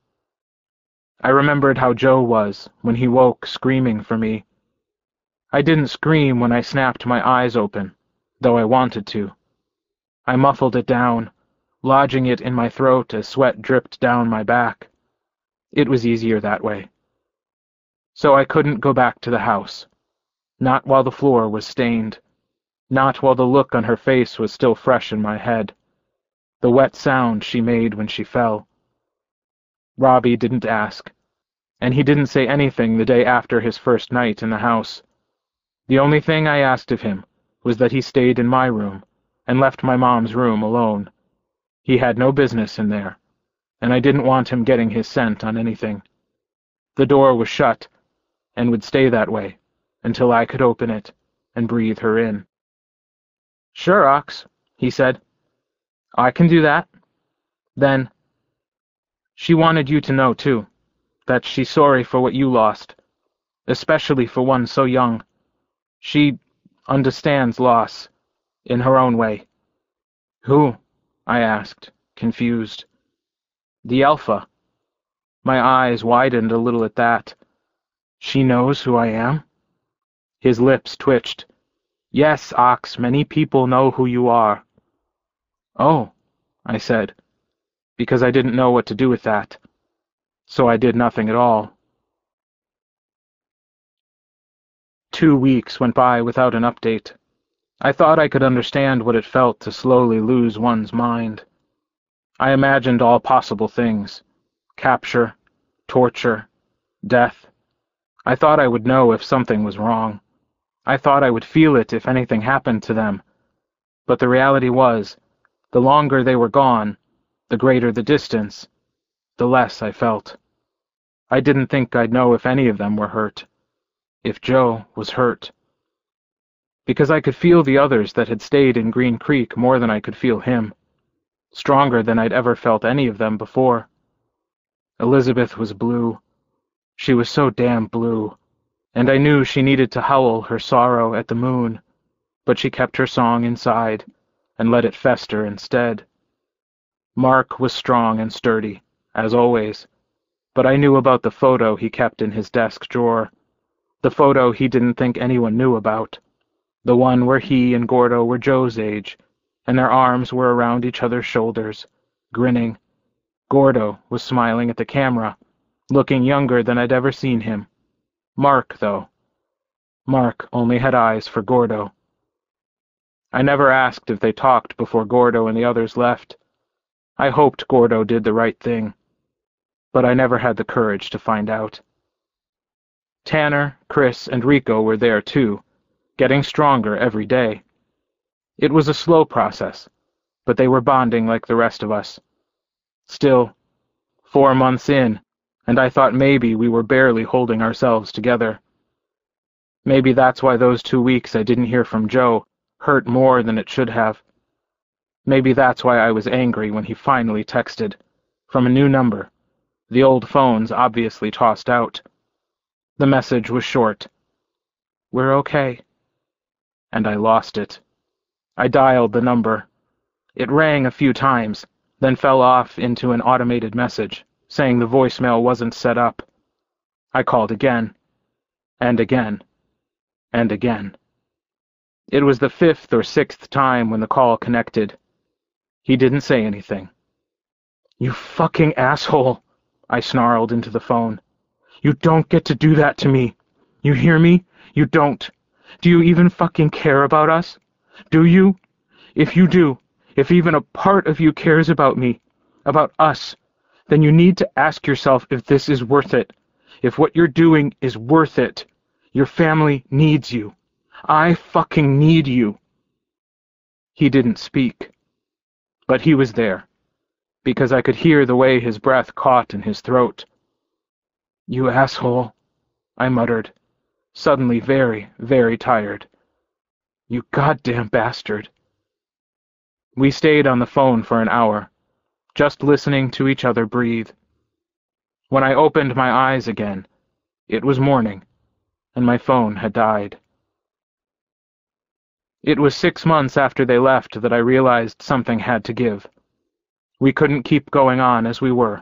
I remembered how Joe was when he woke screaming for me. I didn't scream when I snapped my eyes open, though I wanted to. I muffled it down, lodging it in my throat as sweat dripped down my back. It was easier that way. So I couldn't go back to the house. Not while the floor was stained. Not while the look on her face was still fresh in my head. The wet sound she made when she fell. Robbie didn't ask, and he didn't say anything the day after his first night in the house. The only thing I asked of him was that he stayed in my room and left my mom's room alone. He had no business in there, and I didn't want him getting his scent on anything. The door was shut, and would stay that way until I could open it and breathe her in. Sure, Ox, he said. I can do that. Then, she wanted you to know, too, that she's sorry for what you lost, especially for one so young. She understands loss, in her own way. Who? I asked, confused. The Alpha. My eyes widened a little at that. She knows who I am? His lips twitched. Yes, Ox, many people know who you are. Oh, I said, because I didn't know what to do with that. So I did nothing at all. Two weeks went by without an update. I thought I could understand what it felt to slowly lose one's mind. I imagined all possible things. Capture, torture, death. I thought I would know if something was wrong. I thought I would feel it if anything happened to them. But the reality was, the longer they were gone, the greater the distance, the less I felt. I didn't think I'd know if any of them were hurt. If Joe was hurt. Because I could feel the others that had stayed in Green Creek more than I could feel him. Stronger than I'd ever felt any of them before. Elizabeth was blue. She was so damn blue. And I knew she needed to howl her sorrow at the moon, but she kept her song inside and let it fester instead. Mark was strong and sturdy, as always, but I knew about the photo he kept in his desk drawer, the photo he didn't think anyone knew about, the one where he and Gordo were Joe's age, and their arms were around each other's shoulders, grinning. Gordo was smiling at the camera, looking younger than I'd ever seen him. Mark, though. Mark only had eyes for Gordo. I never asked if they talked before Gordo and the others left. I hoped Gordo did the right thing, but I never had the courage to find out. Tanner, Chris, and Rico were there too, getting stronger every day. It was a slow process, but they were bonding like the rest of us. Still, four months in, and I thought maybe we were barely holding ourselves together. Maybe that's why those two weeks I didn't hear from Joe hurt more than it should have. Maybe that's why I was angry when he finally texted, from a new number, the old phones obviously tossed out. The message was short. "We're okay." And I lost it. I dialed the number. It rang a few times, then fell off into an automated message, saying the voicemail wasn't set up. I called again, and again, and again. It was the fifth or sixth time when the call connected. He didn't say anything. "You fucking asshole," I snarled into the phone. "You don't get to do that to me. You hear me? You don't. Do you even fucking care about us? Do you? If you do, if even a part of you cares about me, about us, then you need to ask yourself if this is worth it. If what you're doing is worth it. Your family needs you. I fucking need you." He didn't speak, but he was there, because I could hear the way his breath caught in his throat. "You asshole," I muttered, suddenly very, very tired. "You goddamn bastard." We stayed on the phone for an hour, just listening to each other breathe. When I opened my eyes again, it was morning, and my phone had died. It was six months after they left that I realized something had to give. We couldn't keep going on as we were.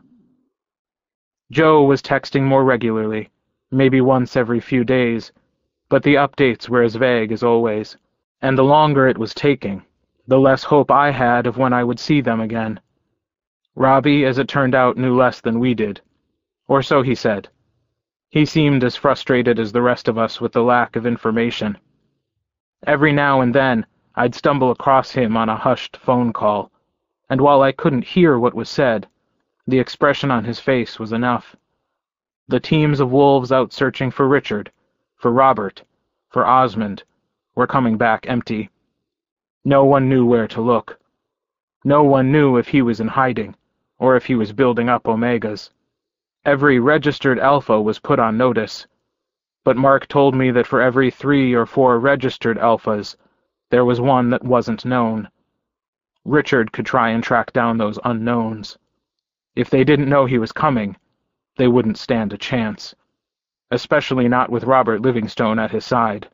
Joe was texting more regularly, maybe once every few days, but the updates were as vague as always, and the longer it was taking, the less hope I had of when I would see them again. Robbie, as it turned out, knew less than we did, or so he said. He seemed as frustrated as the rest of us with the lack of information. Every now and then, I'd stumble across him on a hushed phone call, and while I couldn't hear what was said, the expression on his face was enough. The teams of wolves out searching for Richard, for Robert, for Osmond, were coming back empty. No one knew where to look. No one knew if he was in hiding, or if he was building up Omegas. Every registered Alpha was put on notice, but Mark told me that for every three or four registered Alphas, there was one that wasn't known. Richard could try and track down those unknowns. If they didn't know he was coming, they wouldn't stand a chance, especially not with Robert Livingstone at his side.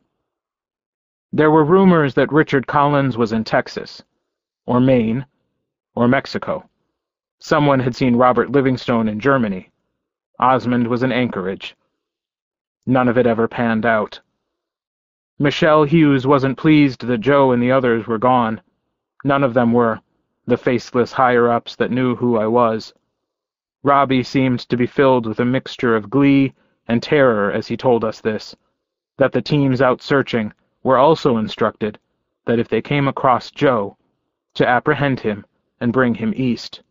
There were rumors that Richard Collins was in Texas, or Maine, or Mexico. Someone had seen Robert Livingstone in Germany. Osmond was in Anchorage. None of it ever panned out. Michelle Hughes wasn't pleased that Joe and the others were gone. None of them were, the faceless higher-ups that knew who I was. Robbie seemed to be filled with a mixture of glee and terror as he told us this, that the teams out searching were also instructed that if they came across Joe, to apprehend him and bring him east.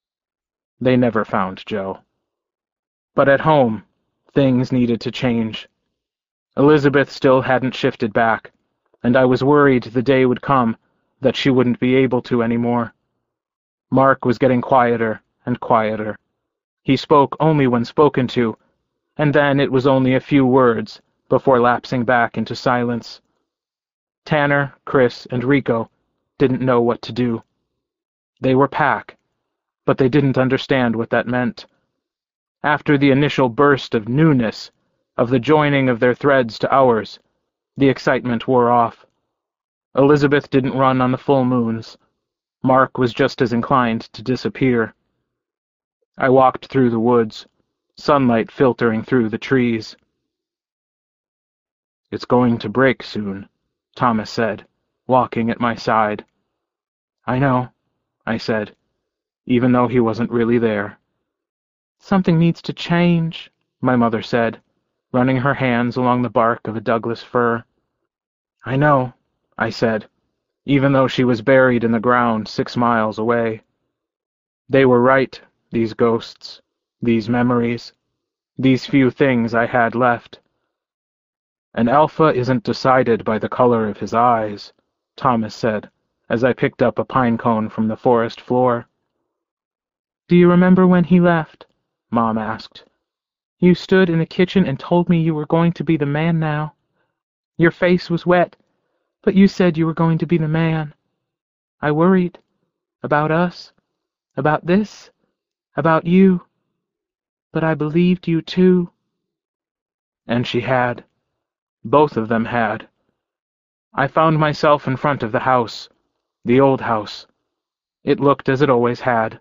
They never found Joe. But at home, things needed to change. Elizabeth still hadn't shifted back, and I was worried the day would come that she wouldn't be able to anymore. Mark was getting quieter and quieter. He spoke only when spoken to, and then it was only a few words before lapsing back into silence. Tanner, Chris, and Rico didn't know what to do. They were pack, but they didn't understand what that meant. After the initial burst of newness, of the joining of their threads to ours, the excitement wore off. Elizabeth didn't run on the full moons. Mark was just as inclined to disappear. I walked through the woods, sunlight filtering through the trees. "It's going to break soon," Thomas said, walking at my side. "I know," I said, even though he wasn't really there. "Something needs to change," my mother said, running her hands along the bark of a Douglas fir. "I know," I said, even though she was buried in the ground six miles away. They were right, these ghosts, these memories, these few things I had left. An alpha isn't decided by the color of his eyes, Thomas said, as I picked up a pine cone from the forest floor. Do you remember when he left? Mom asked. You stood in the kitchen and told me you were going to be the man now. Your face was wet, but you said you were going to be the man. I worried. About us. About this. About you. But I believed you too. And she had. Both of them had. I found myself in front of the house, the old house. It looked as it always had.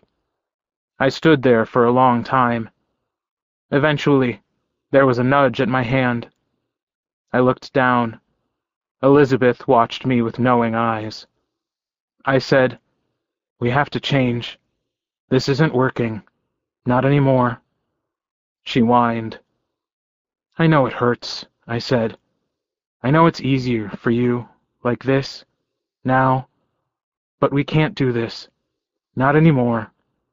I stood there for a long time. Eventually, there was a nudge at my hand. I looked down. Elizabeth watched me with knowing eyes. I said, We have to change. This isn't working. Not anymore. She whined. I know it hurts, I said. I know it's easier for you, like this, now. But we can't do this. Not anymore.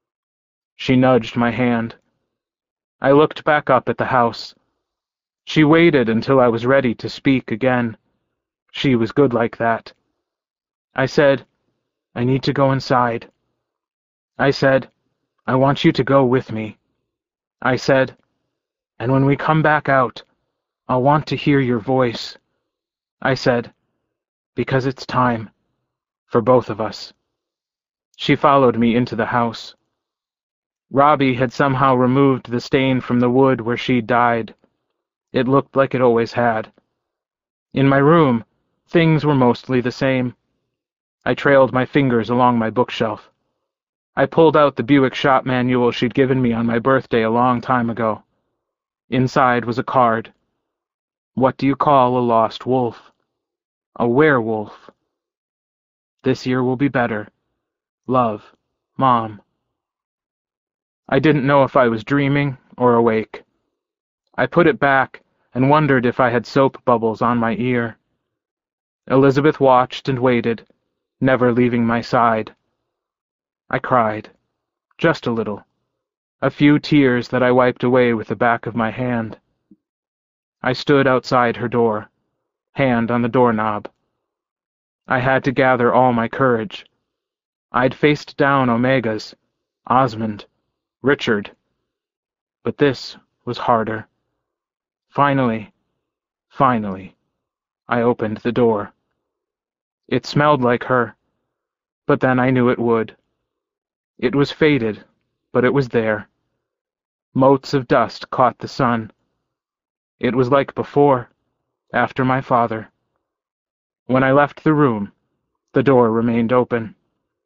She nudged my hand. I looked back up at the house. She waited until I was ready to speak again. She was good like that. I said, I need to go inside. I said, I want you to go with me. I said, and when we come back out, I'll want to hear your voice. I said, because it's time. For both of us. She followed me into the house. Robbie had somehow removed the stain from the wood where she'd died. It looked like it always had. In my room, things were mostly the same. I trailed my fingers along my bookshelf. I pulled out the Buick shop manual she'd given me on my birthday a long time ago. Inside was a card. What do you call a lost wolf? A werewolf. This year will be better. Love, Mom. I didn't know if I was dreaming or awake. I put it back and wondered if I had soap bubbles on my ear. Elizabeth watched and waited, never leaving my side. I cried. Just a little. A few tears that I wiped away with the back of my hand. I stood outside her door, hand on the doorknob. I had to gather all my courage. I'd faced down Omegas, Osmond, Richard. But this was harder. Finally, finally, I opened the door. It smelled like her, but then I knew it would. It was faded, but it was there. Motes of dust caught the sun. It was like before, after my father. When I left the room, the door remained open.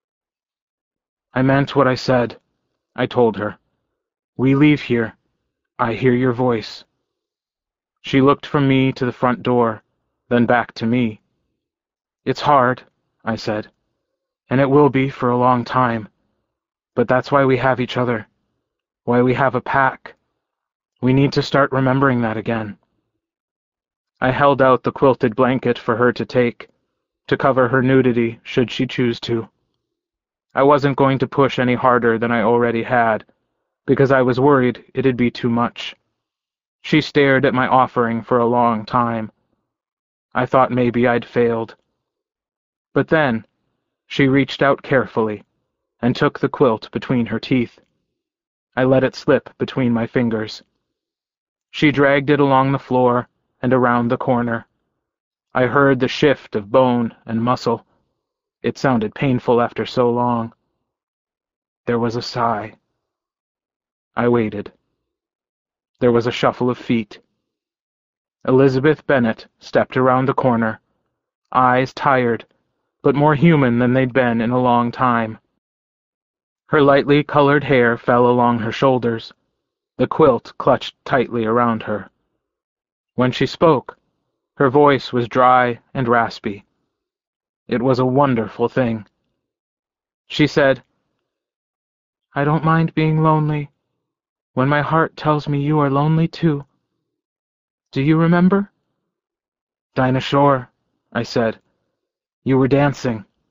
I meant what I said, I told her. We leave here. I hear your voice. She looked from me to the front door, then back to me. It's hard, I said, and it will be for a long time. But that's why we have each other, why we have a pack. We need to start remembering that again. I held out the quilted blanket for her to take, to cover her nudity should she choose to. I wasn't going to push any harder than I already had, because I was worried it'd be too much. She stared at my offering for a long time. I thought maybe I'd failed. But then, she reached out carefully and took the quilt between her teeth. I let it slip between my fingers. She dragged it along the floor and around the corner. I heard the shift of bone and muscle. It sounded painful after so long. There was a sigh. I waited. There was a shuffle of feet. Elizabeth Bennet stepped around the corner, eyes tired, but more human than they'd been in a long time. Her lightly colored hair fell along her shoulders. The quilt clutched tightly around her. When she spoke, her voice was dry and raspy. It was a wonderful thing. She said, I don't mind being lonely, when my heart tells me you are lonely too. Do you remember? Dinah Shore, I said. You were dancing.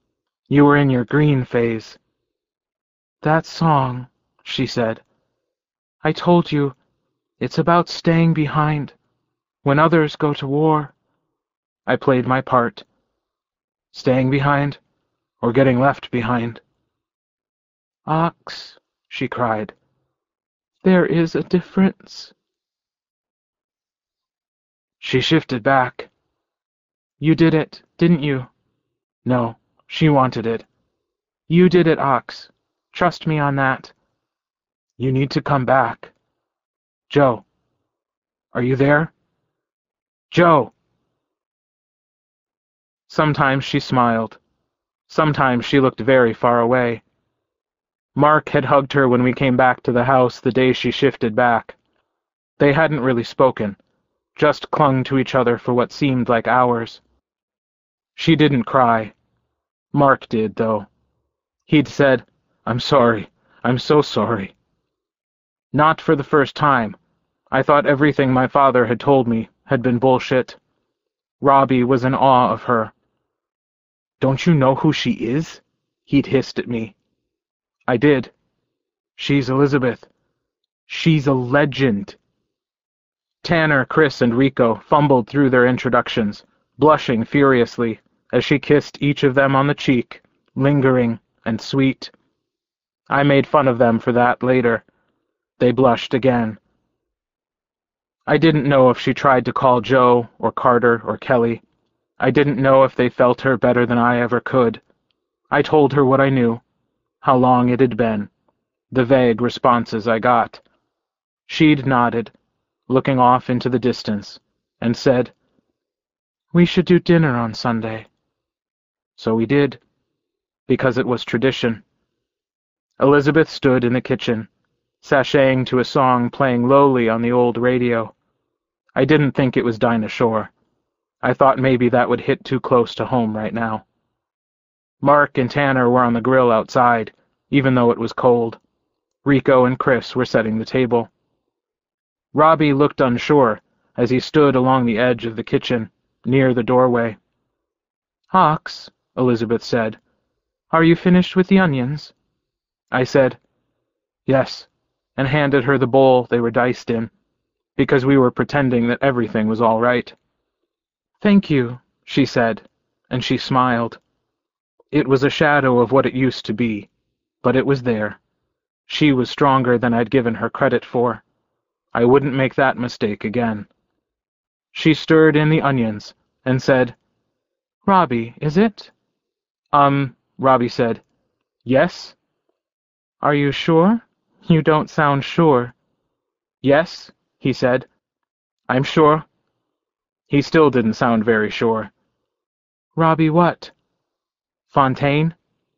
You were in your green phase. That song, she said. I told you, it's about staying behind. When others go to war. I played my part. Staying behind, or getting left behind. Ox, she cried. There is a difference. She shifted back. You did it, didn't you? No, she wanted it. You did it, Ox. Trust me on that. You need to come back. Joe. Are you there? Joe! Sometimes she smiled. Sometimes she looked very far away. Mark had hugged her when we came back to the house the day she shifted back. They hadn't really spoken, just clung to each other for what seemed like hours. She didn't cry. Mark did, though. He'd said, I'm sorry. I'm so sorry. Not for the first time. I thought everything my father had told me had been bullshit. Robbie was in awe of her. Don't you know who she is? He'd hissed at me. I did. She's Elizabeth. She's a legend. Tanner, Chris, and Rico fumbled through their introductions, blushing furiously as she kissed each of them on the cheek, lingering and sweet. I made fun of them for that later. They blushed again. I didn't know if she tried to call Joe or Carter or Kelly. I didn't know if they felt her better than I ever could. I told her what I knew, how long it had been, the vague responses I got. She'd nodded, looking off into the distance, and said, We should do dinner on Sunday. So we did, because it was tradition. Elizabeth stood in the kitchen, sashaying to a song playing lowly on the old radio. I didn't think it was Dinah Shore. I thought maybe that would hit too close to home right now. Mark and Tanner were on the grill outside, even though it was cold. Rico and Chris were setting the table. Robbie looked unsure as he stood along the edge of the kitchen, near the doorway. Ox, Elizabeth said, are you finished with the onions? I said, yes, and handed her the bowl they were diced in, because we were pretending that everything was all right. Thank you, she said, and she smiled. It was a shadow of what it used to be, but it was there. She was stronger than I'd given her credit for. I wouldn't make that mistake again. She stirred in the onions and said, Robbie, is it? Um, Robbie said, yes. Are you sure? You don't sound sure. Yes, he said. I'm sure. He still didn't sound very sure. Robbie what? Fontaine?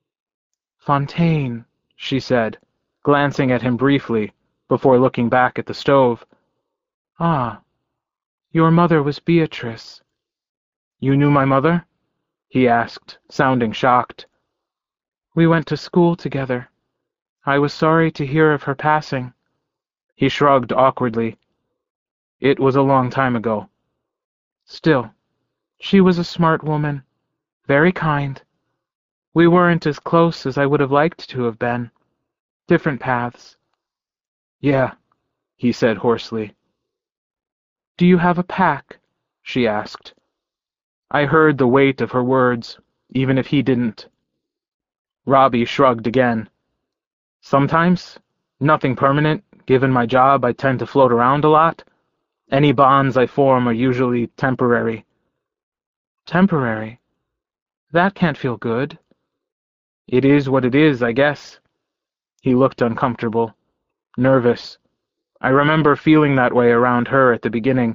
Fontaine, she said, glancing at him briefly before looking back at the stove. Ah, your mother was Beatrice. You knew my mother? He asked, sounding shocked. We went to school together. I was sorry to hear of her passing. He shrugged awkwardly. It was a long time ago. Still, she was a smart woman, very kind. We weren't as close as I would have liked to have been. Different paths. Yeah, he said hoarsely. Do you have a pack? She asked. I heard the weight of her words, even if he didn't. Robbie shrugged again. Sometimes. Nothing permanent. Given my job, I tend to float around a lot. Any bonds I form are usually temporary. Temporary? That can't feel good. It is what it is, I guess. He looked uncomfortable, nervous. I remember feeling that way around her at the beginning.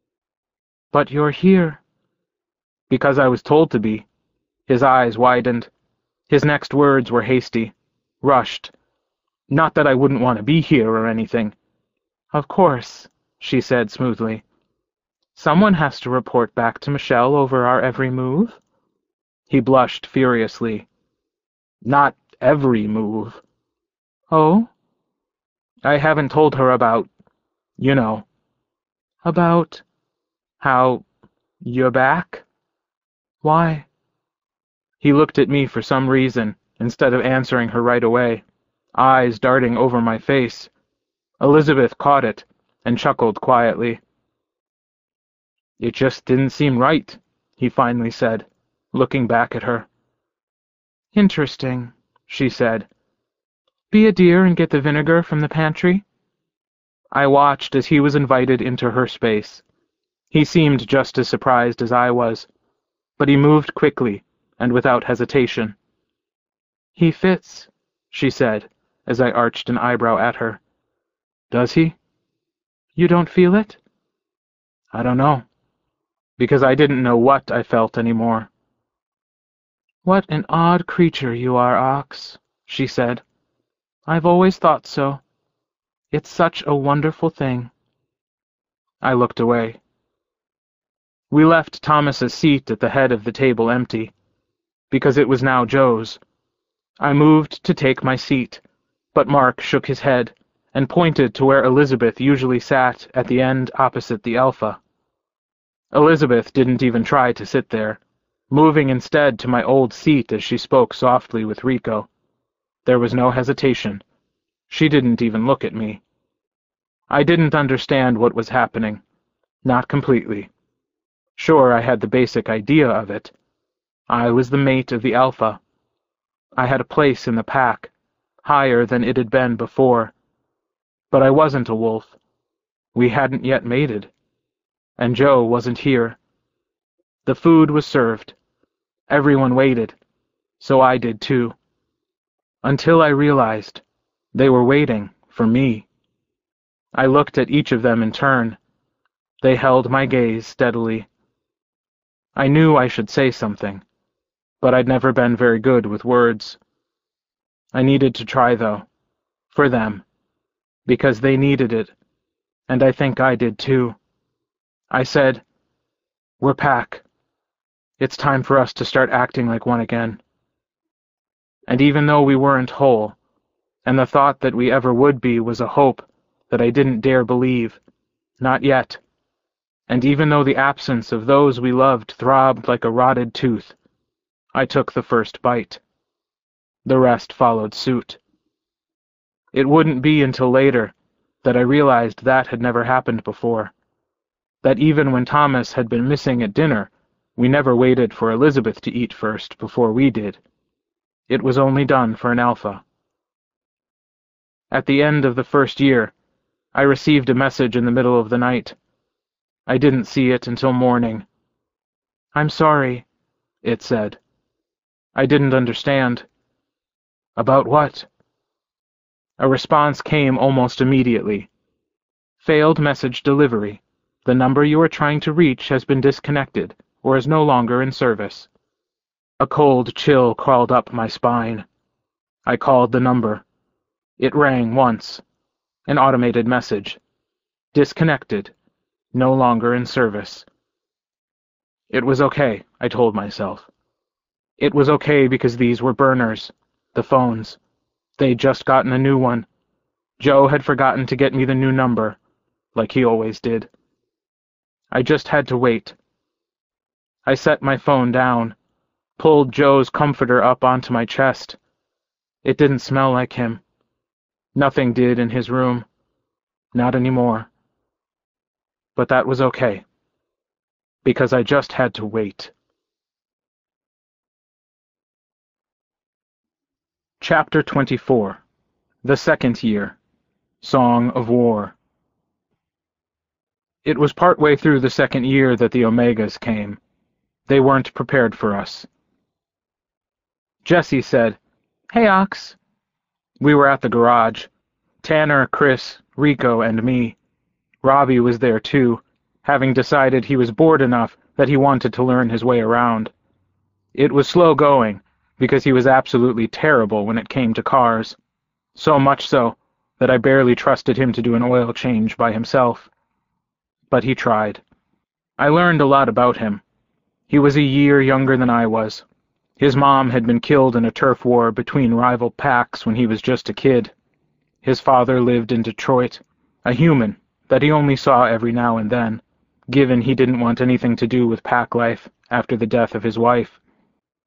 But you're here. Because I was told to be. His eyes widened. His next words were hasty, rushed. Not that I wouldn't want to be here or anything. Of course, she said smoothly. Someone has to report back to Michelle over our every move. He blushed furiously. Not every move. Oh? I haven't told her about, you know. About how you're back? Why? He looked at me for some reason, instead of answering her right away, eyes darting over my face. Elizabeth caught it and chuckled quietly. "It just didn't seem right," he finally said, looking back at her. "Interesting," she said. "Be a dear and get the vinegar from the pantry?" I watched as he was invited into her space. He seemed just as surprised as I was, but he moved quickly and without hesitation. "He fits," she said, as I arched an eyebrow at her. "Does he?" "You don't feel it?" "I don't know," because I didn't know what I felt anymore. "What an odd creature you are, Ox," she said. "I've always thought so. It's such a wonderful thing." I looked away. We left Thomas's seat at the head of the table empty, because it was now Joe's. I moved to take my seat, but Mark shook his head and pointed to where Elizabeth usually sat at the end opposite the Alpha. Elizabeth didn't even try to sit there, moving instead to my old seat as she spoke softly with Rico. There was no hesitation. She didn't even look at me. I didn't understand what was happening. Not completely. Sure, I had the basic idea of it. I was the mate of the Alpha. I had a place in the pack, higher than it had been before. But I wasn't a wolf. We hadn't yet mated. And Joe wasn't here. The food was served. Everyone waited. So I did too. Until I realized they were waiting for me. I looked at each of them in turn. They held my gaze steadily. I knew I should say something, but I'd never been very good with words. I needed to try, though, for them, because they needed it, and I think I did too. I said, "We're pack. It's time for us to start acting like one again." And even though we weren't whole, and the thought that we ever would be was a hope that I didn't dare believe, not yet, and even though the absence of those we loved throbbed like a rotted tooth, I took the first bite. The rest followed suit. It wouldn't be until later that I realized that had never happened before, that even when Thomas had been missing at dinner, we never waited for Elizabeth to eat first before we did. It was only done for an Alpha. At the end of the first year, I received a message in the middle of the night. I didn't see it until morning. "I'm sorry," it said. I didn't understand. About what? A response came almost immediately. "Failed message delivery. The number you are trying to reach has been disconnected or is no longer in service." A cold chill crawled up my spine. I called the number. It rang once. An automated message. Disconnected. No longer in service. It was okay, I told myself. It was okay because these were burners, the phones. They'd just gotten a new one. Joe had forgotten to get me the new number, like he always did. I just had to wait. I set my phone down, pulled Joe's comforter up onto my chest. It didn't smell like him. Nothing did in his room. Not anymore. But that was okay, because I just had to wait. Chapter twenty-four. The Second Year. Song of War. It was partway through the second year that the Omegas came. They weren't prepared for us. Jesse said, "Hey, Ox." We were at the garage. Tanner, Chris, Rico, and me. Robbie was there too, having decided he was bored enough that he wanted to learn his way around. It was slow going, because he was absolutely terrible when it came to cars. So much so that I barely trusted him to do an oil change by himself. But he tried. I learned a lot about him. He was a year younger than I was. His mom had been killed in a turf war between rival packs when he was just a kid. His father lived in Detroit, a human that he only saw every now and then, given he didn't want anything to do with pack life after the death of his wife.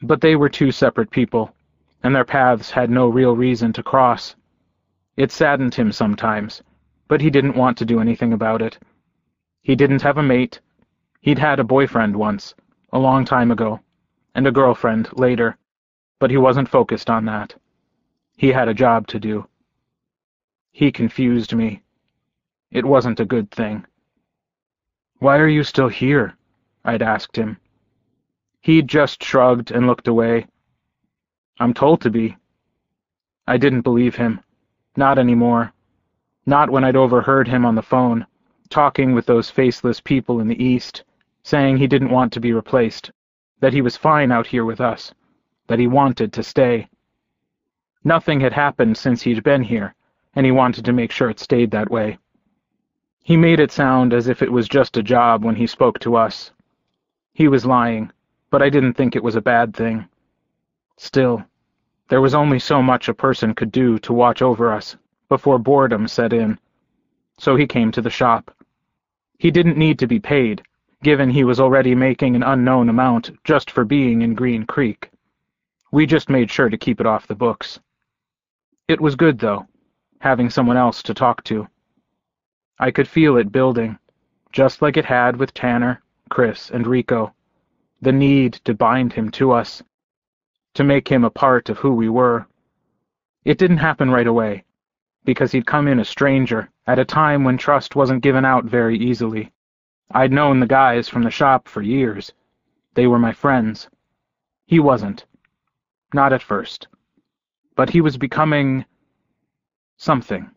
But they were two separate people, and their paths had no real reason to cross. It saddened him sometimes, but he didn't want to do anything about it. He didn't have a mate. He'd had a boyfriend once, a long time ago, and a girlfriend later, but he wasn't focused on that. He had a job to do. He confused me. It wasn't a good thing. "Why are you still here?" I'd asked him. He'd just shrugged and looked away. "I'm told to be." I didn't believe him. Not anymore. Not when I'd overheard him on the phone, talking with those faceless people in the East, saying he didn't want to be replaced, that he was fine out here with us, that he wanted to stay. Nothing had happened since he'd been here, and he wanted to make sure it stayed that way. He made it sound as if it was just a job when he spoke to us. He was lying, but I didn't think it was a bad thing. Still, there was only so much a person could do to watch over us before boredom set in, so he came to the shop. He didn't need to be paid, given he was already making an unknown amount just for being in Green Creek. We just made sure to keep it off the books. It was good, though, having someone else to talk to. I could feel it building, just like it had with Tanner, Chris, and Rico, the need to bind him to us, to make him a part of who we were. It didn't happen right away, because he'd come in a stranger at a time when trust wasn't given out very easily. I'd known the guys from the shop for years. They were my friends. He wasn't. Not at first. But he was becoming something.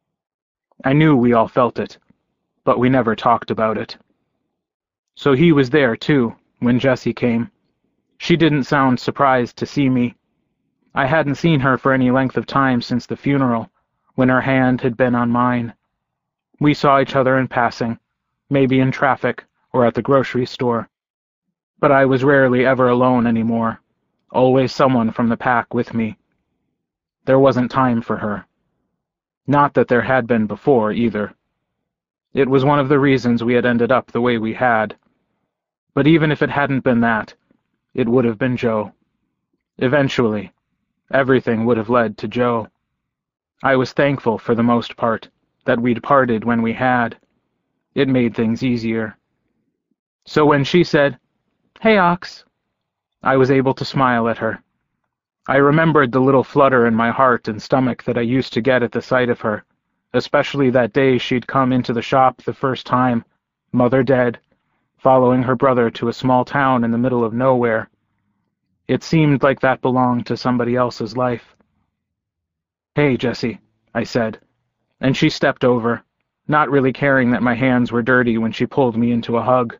I knew we all felt it, but we never talked about it. So he was there, too, when Jessie came. She didn't sound surprised to see me. I hadn't seen her for any length of time since the funeral, when her hand had been on mine. We saw each other in passing, maybe in traffic or at the grocery store. But I was rarely ever alone anymore, always someone from the pack with me. There wasn't time for her. Not that there had been before, either. It was one of the reasons we had ended up the way we had. But even if it hadn't been that, it would have been Joe. Eventually, everything would have led to Joe. I was thankful, for the most part, that we'd parted when we had. It made things easier. So when she said, "Hey, Ox," I was able to smile at her. I remembered the little flutter in my heart and stomach that I used to get at the sight of her, especially that day she'd come into the shop the first time, mother dead, following her brother to a small town in the middle of nowhere. It seemed like that belonged to somebody else's life. "Hey, Jessie," I said, and she stepped over, not really caring that my hands were dirty when she pulled me into a hug.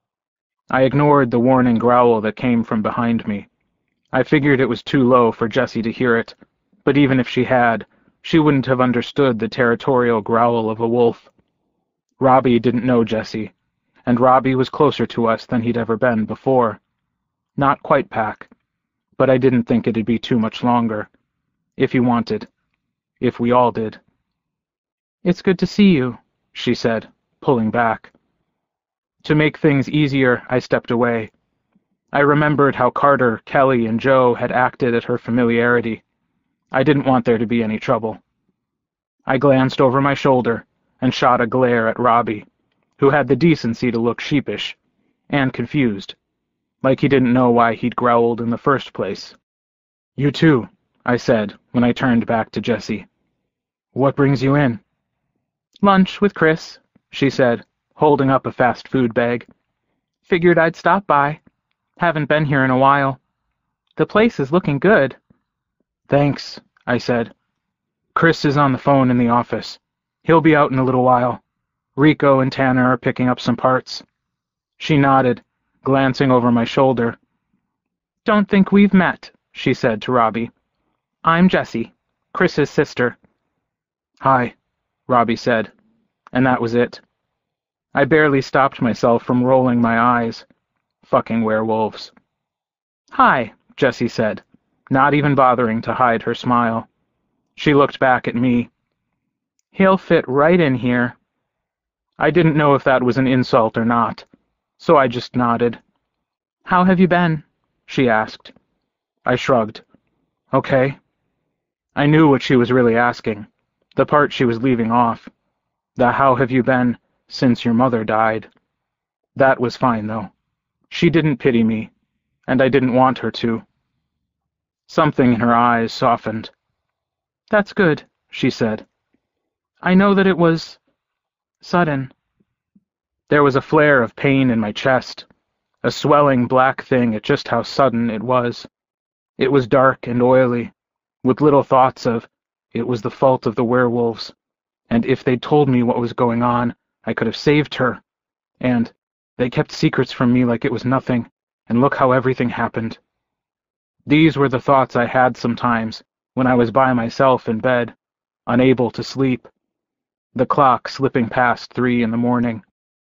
I ignored the warning growl that came from behind me. I figured it was too low for Jessie to hear it, but even if she had, she wouldn't have understood the territorial growl of a wolf. Robbie didn't know Jessie, and Robbie was closer to us than he'd ever been before. Not quite pack, but I didn't think it'd be too much longer. If he wanted. If we all did. "It's good to see you," she said, pulling back. To make things easier, I stepped away. I remembered how Carter, Kelly, and Joe had acted at her familiarity. I didn't want there to be any trouble. I glanced over my shoulder and shot a glare at Robbie, who had the decency to look sheepish and confused, like he didn't know why he'd growled in the first place. "You too," I said when I turned back to Jessie. "What brings you in?" "Lunch with Chris," she said, holding up a fast food bag. "Figured I'd stop by. Haven't been here in a while. The place is looking good." "Thanks," I said. "Chris is on the phone in the office. He'll be out in a little while. Rico and Tanner are picking up some parts." She nodded, glancing over my shoulder. "Don't think we've met," she said to Robbie. "I'm Jessie, Chris's sister." "Hi," Robbie said, and that was it. I barely stopped myself from rolling my eyes. Fucking werewolves. "Hi," Jessie said, not even bothering to hide her smile. She looked back at me. "He'll fit right in here." I didn't know if that was an insult or not, so I just nodded. "How have you been?" she asked. I shrugged. Okay. I knew what she was really asking, the part she was leaving off. The how have you been since your mother died. That was fine, though. She didn't pity me, and I didn't want her to. Something in her eyes softened. That's good, she said. I know that it was sudden. There was a flare of pain in my chest, a swelling black thing at just how sudden it was. It was dark and oily, with little thoughts of, it was the fault of the werewolves, and if they'd told me what was going on, I could have saved her, and they kept secrets from me like it was nothing, and look how everything happened. These were the thoughts I had sometimes when I was by myself in bed, unable to sleep, the clock slipping past three in the morning.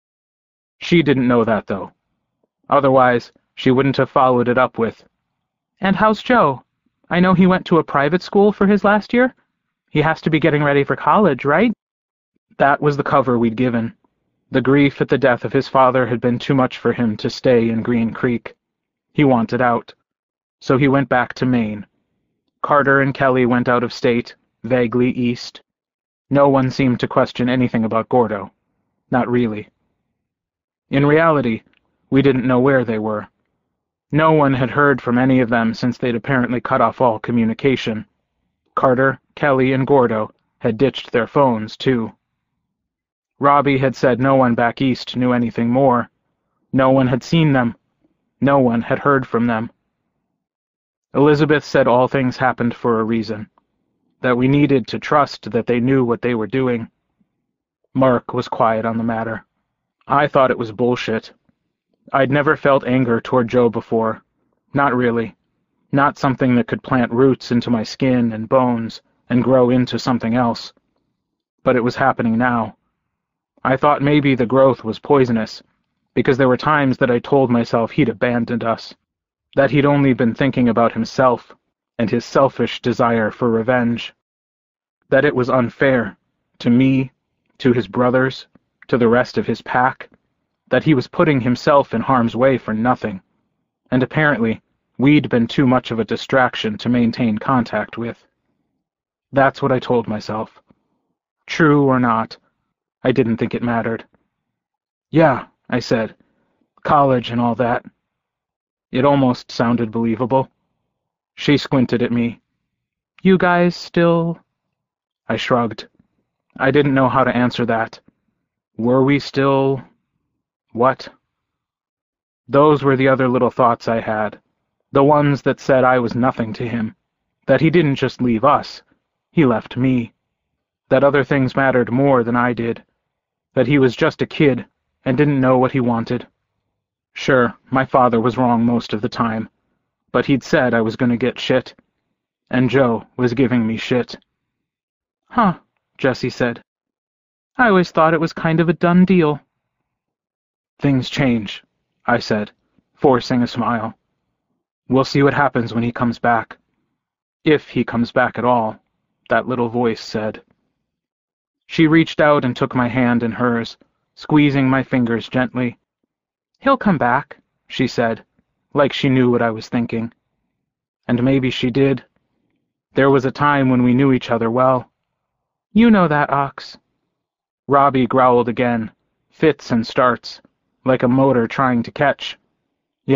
She didn't know that, though. Otherwise, she wouldn't have followed it up with, "And how's Joe? I know he went to a private school for his last year. He has to be getting ready for college, right?" That was the cover we'd given. The grief at the death of his father had been too much for him to stay in Green Creek. He wanted out. So he went back to Maine. Carter and Kelly went out of state, vaguely east. No one seemed to question anything about Gordo. Not really. In reality, we didn't know where they were. No one had heard from any of them since they'd apparently cut off all communication. Carter, Kelly, and Gordo had ditched their phones, too. Robbie had said no one back east knew anything more. No one had seen them. No one had heard from them. Elizabeth said all things happened for a reason, that we needed to trust that they knew what they were doing. Mark was quiet on the matter. I thought it was bullshit. I'd never felt anger toward Joe before. Not really. Not something that could plant roots into my skin and bones and grow into something else. But it was happening now. I thought maybe the growth was poisonous, because there were times that I told myself he'd abandoned us, that he'd only been thinking about himself and his selfish desire for revenge, that it was unfair, to me, to his brothers, to the rest of his pack, that he was putting himself in harm's way for nothing, and apparently we'd been too much of a distraction to maintain contact with. That's what I told myself. True or not, I didn't think it mattered. "Yeah," I said, "college and all that." It almost sounded believable. She squinted at me. "You guys still—" I shrugged. I didn't know how to answer that. Were we still... what? Those were the other little thoughts I had, the ones that said I was nothing to him, that he didn't just leave us, he left me, that other things mattered more than I did, that he was just a kid and didn't know what he wanted. Sure, my father was wrong most of the time, but he'd said I was going to get shit, and Joe was giving me shit. "Huh," Jessie said. "I always thought it was kind of a done deal." "Things change," I said, forcing a smile. "We'll see what happens when he comes back. If he comes back at all," that little voice said. She reached out and took my hand in hers, squeezing my fingers gently. "He'll come back," she said, like she knew what I was thinking. And maybe she did. There was a time when we knew each other well. "You know that, Ox." Robbie growled again, fits and starts, like a motor trying to catch.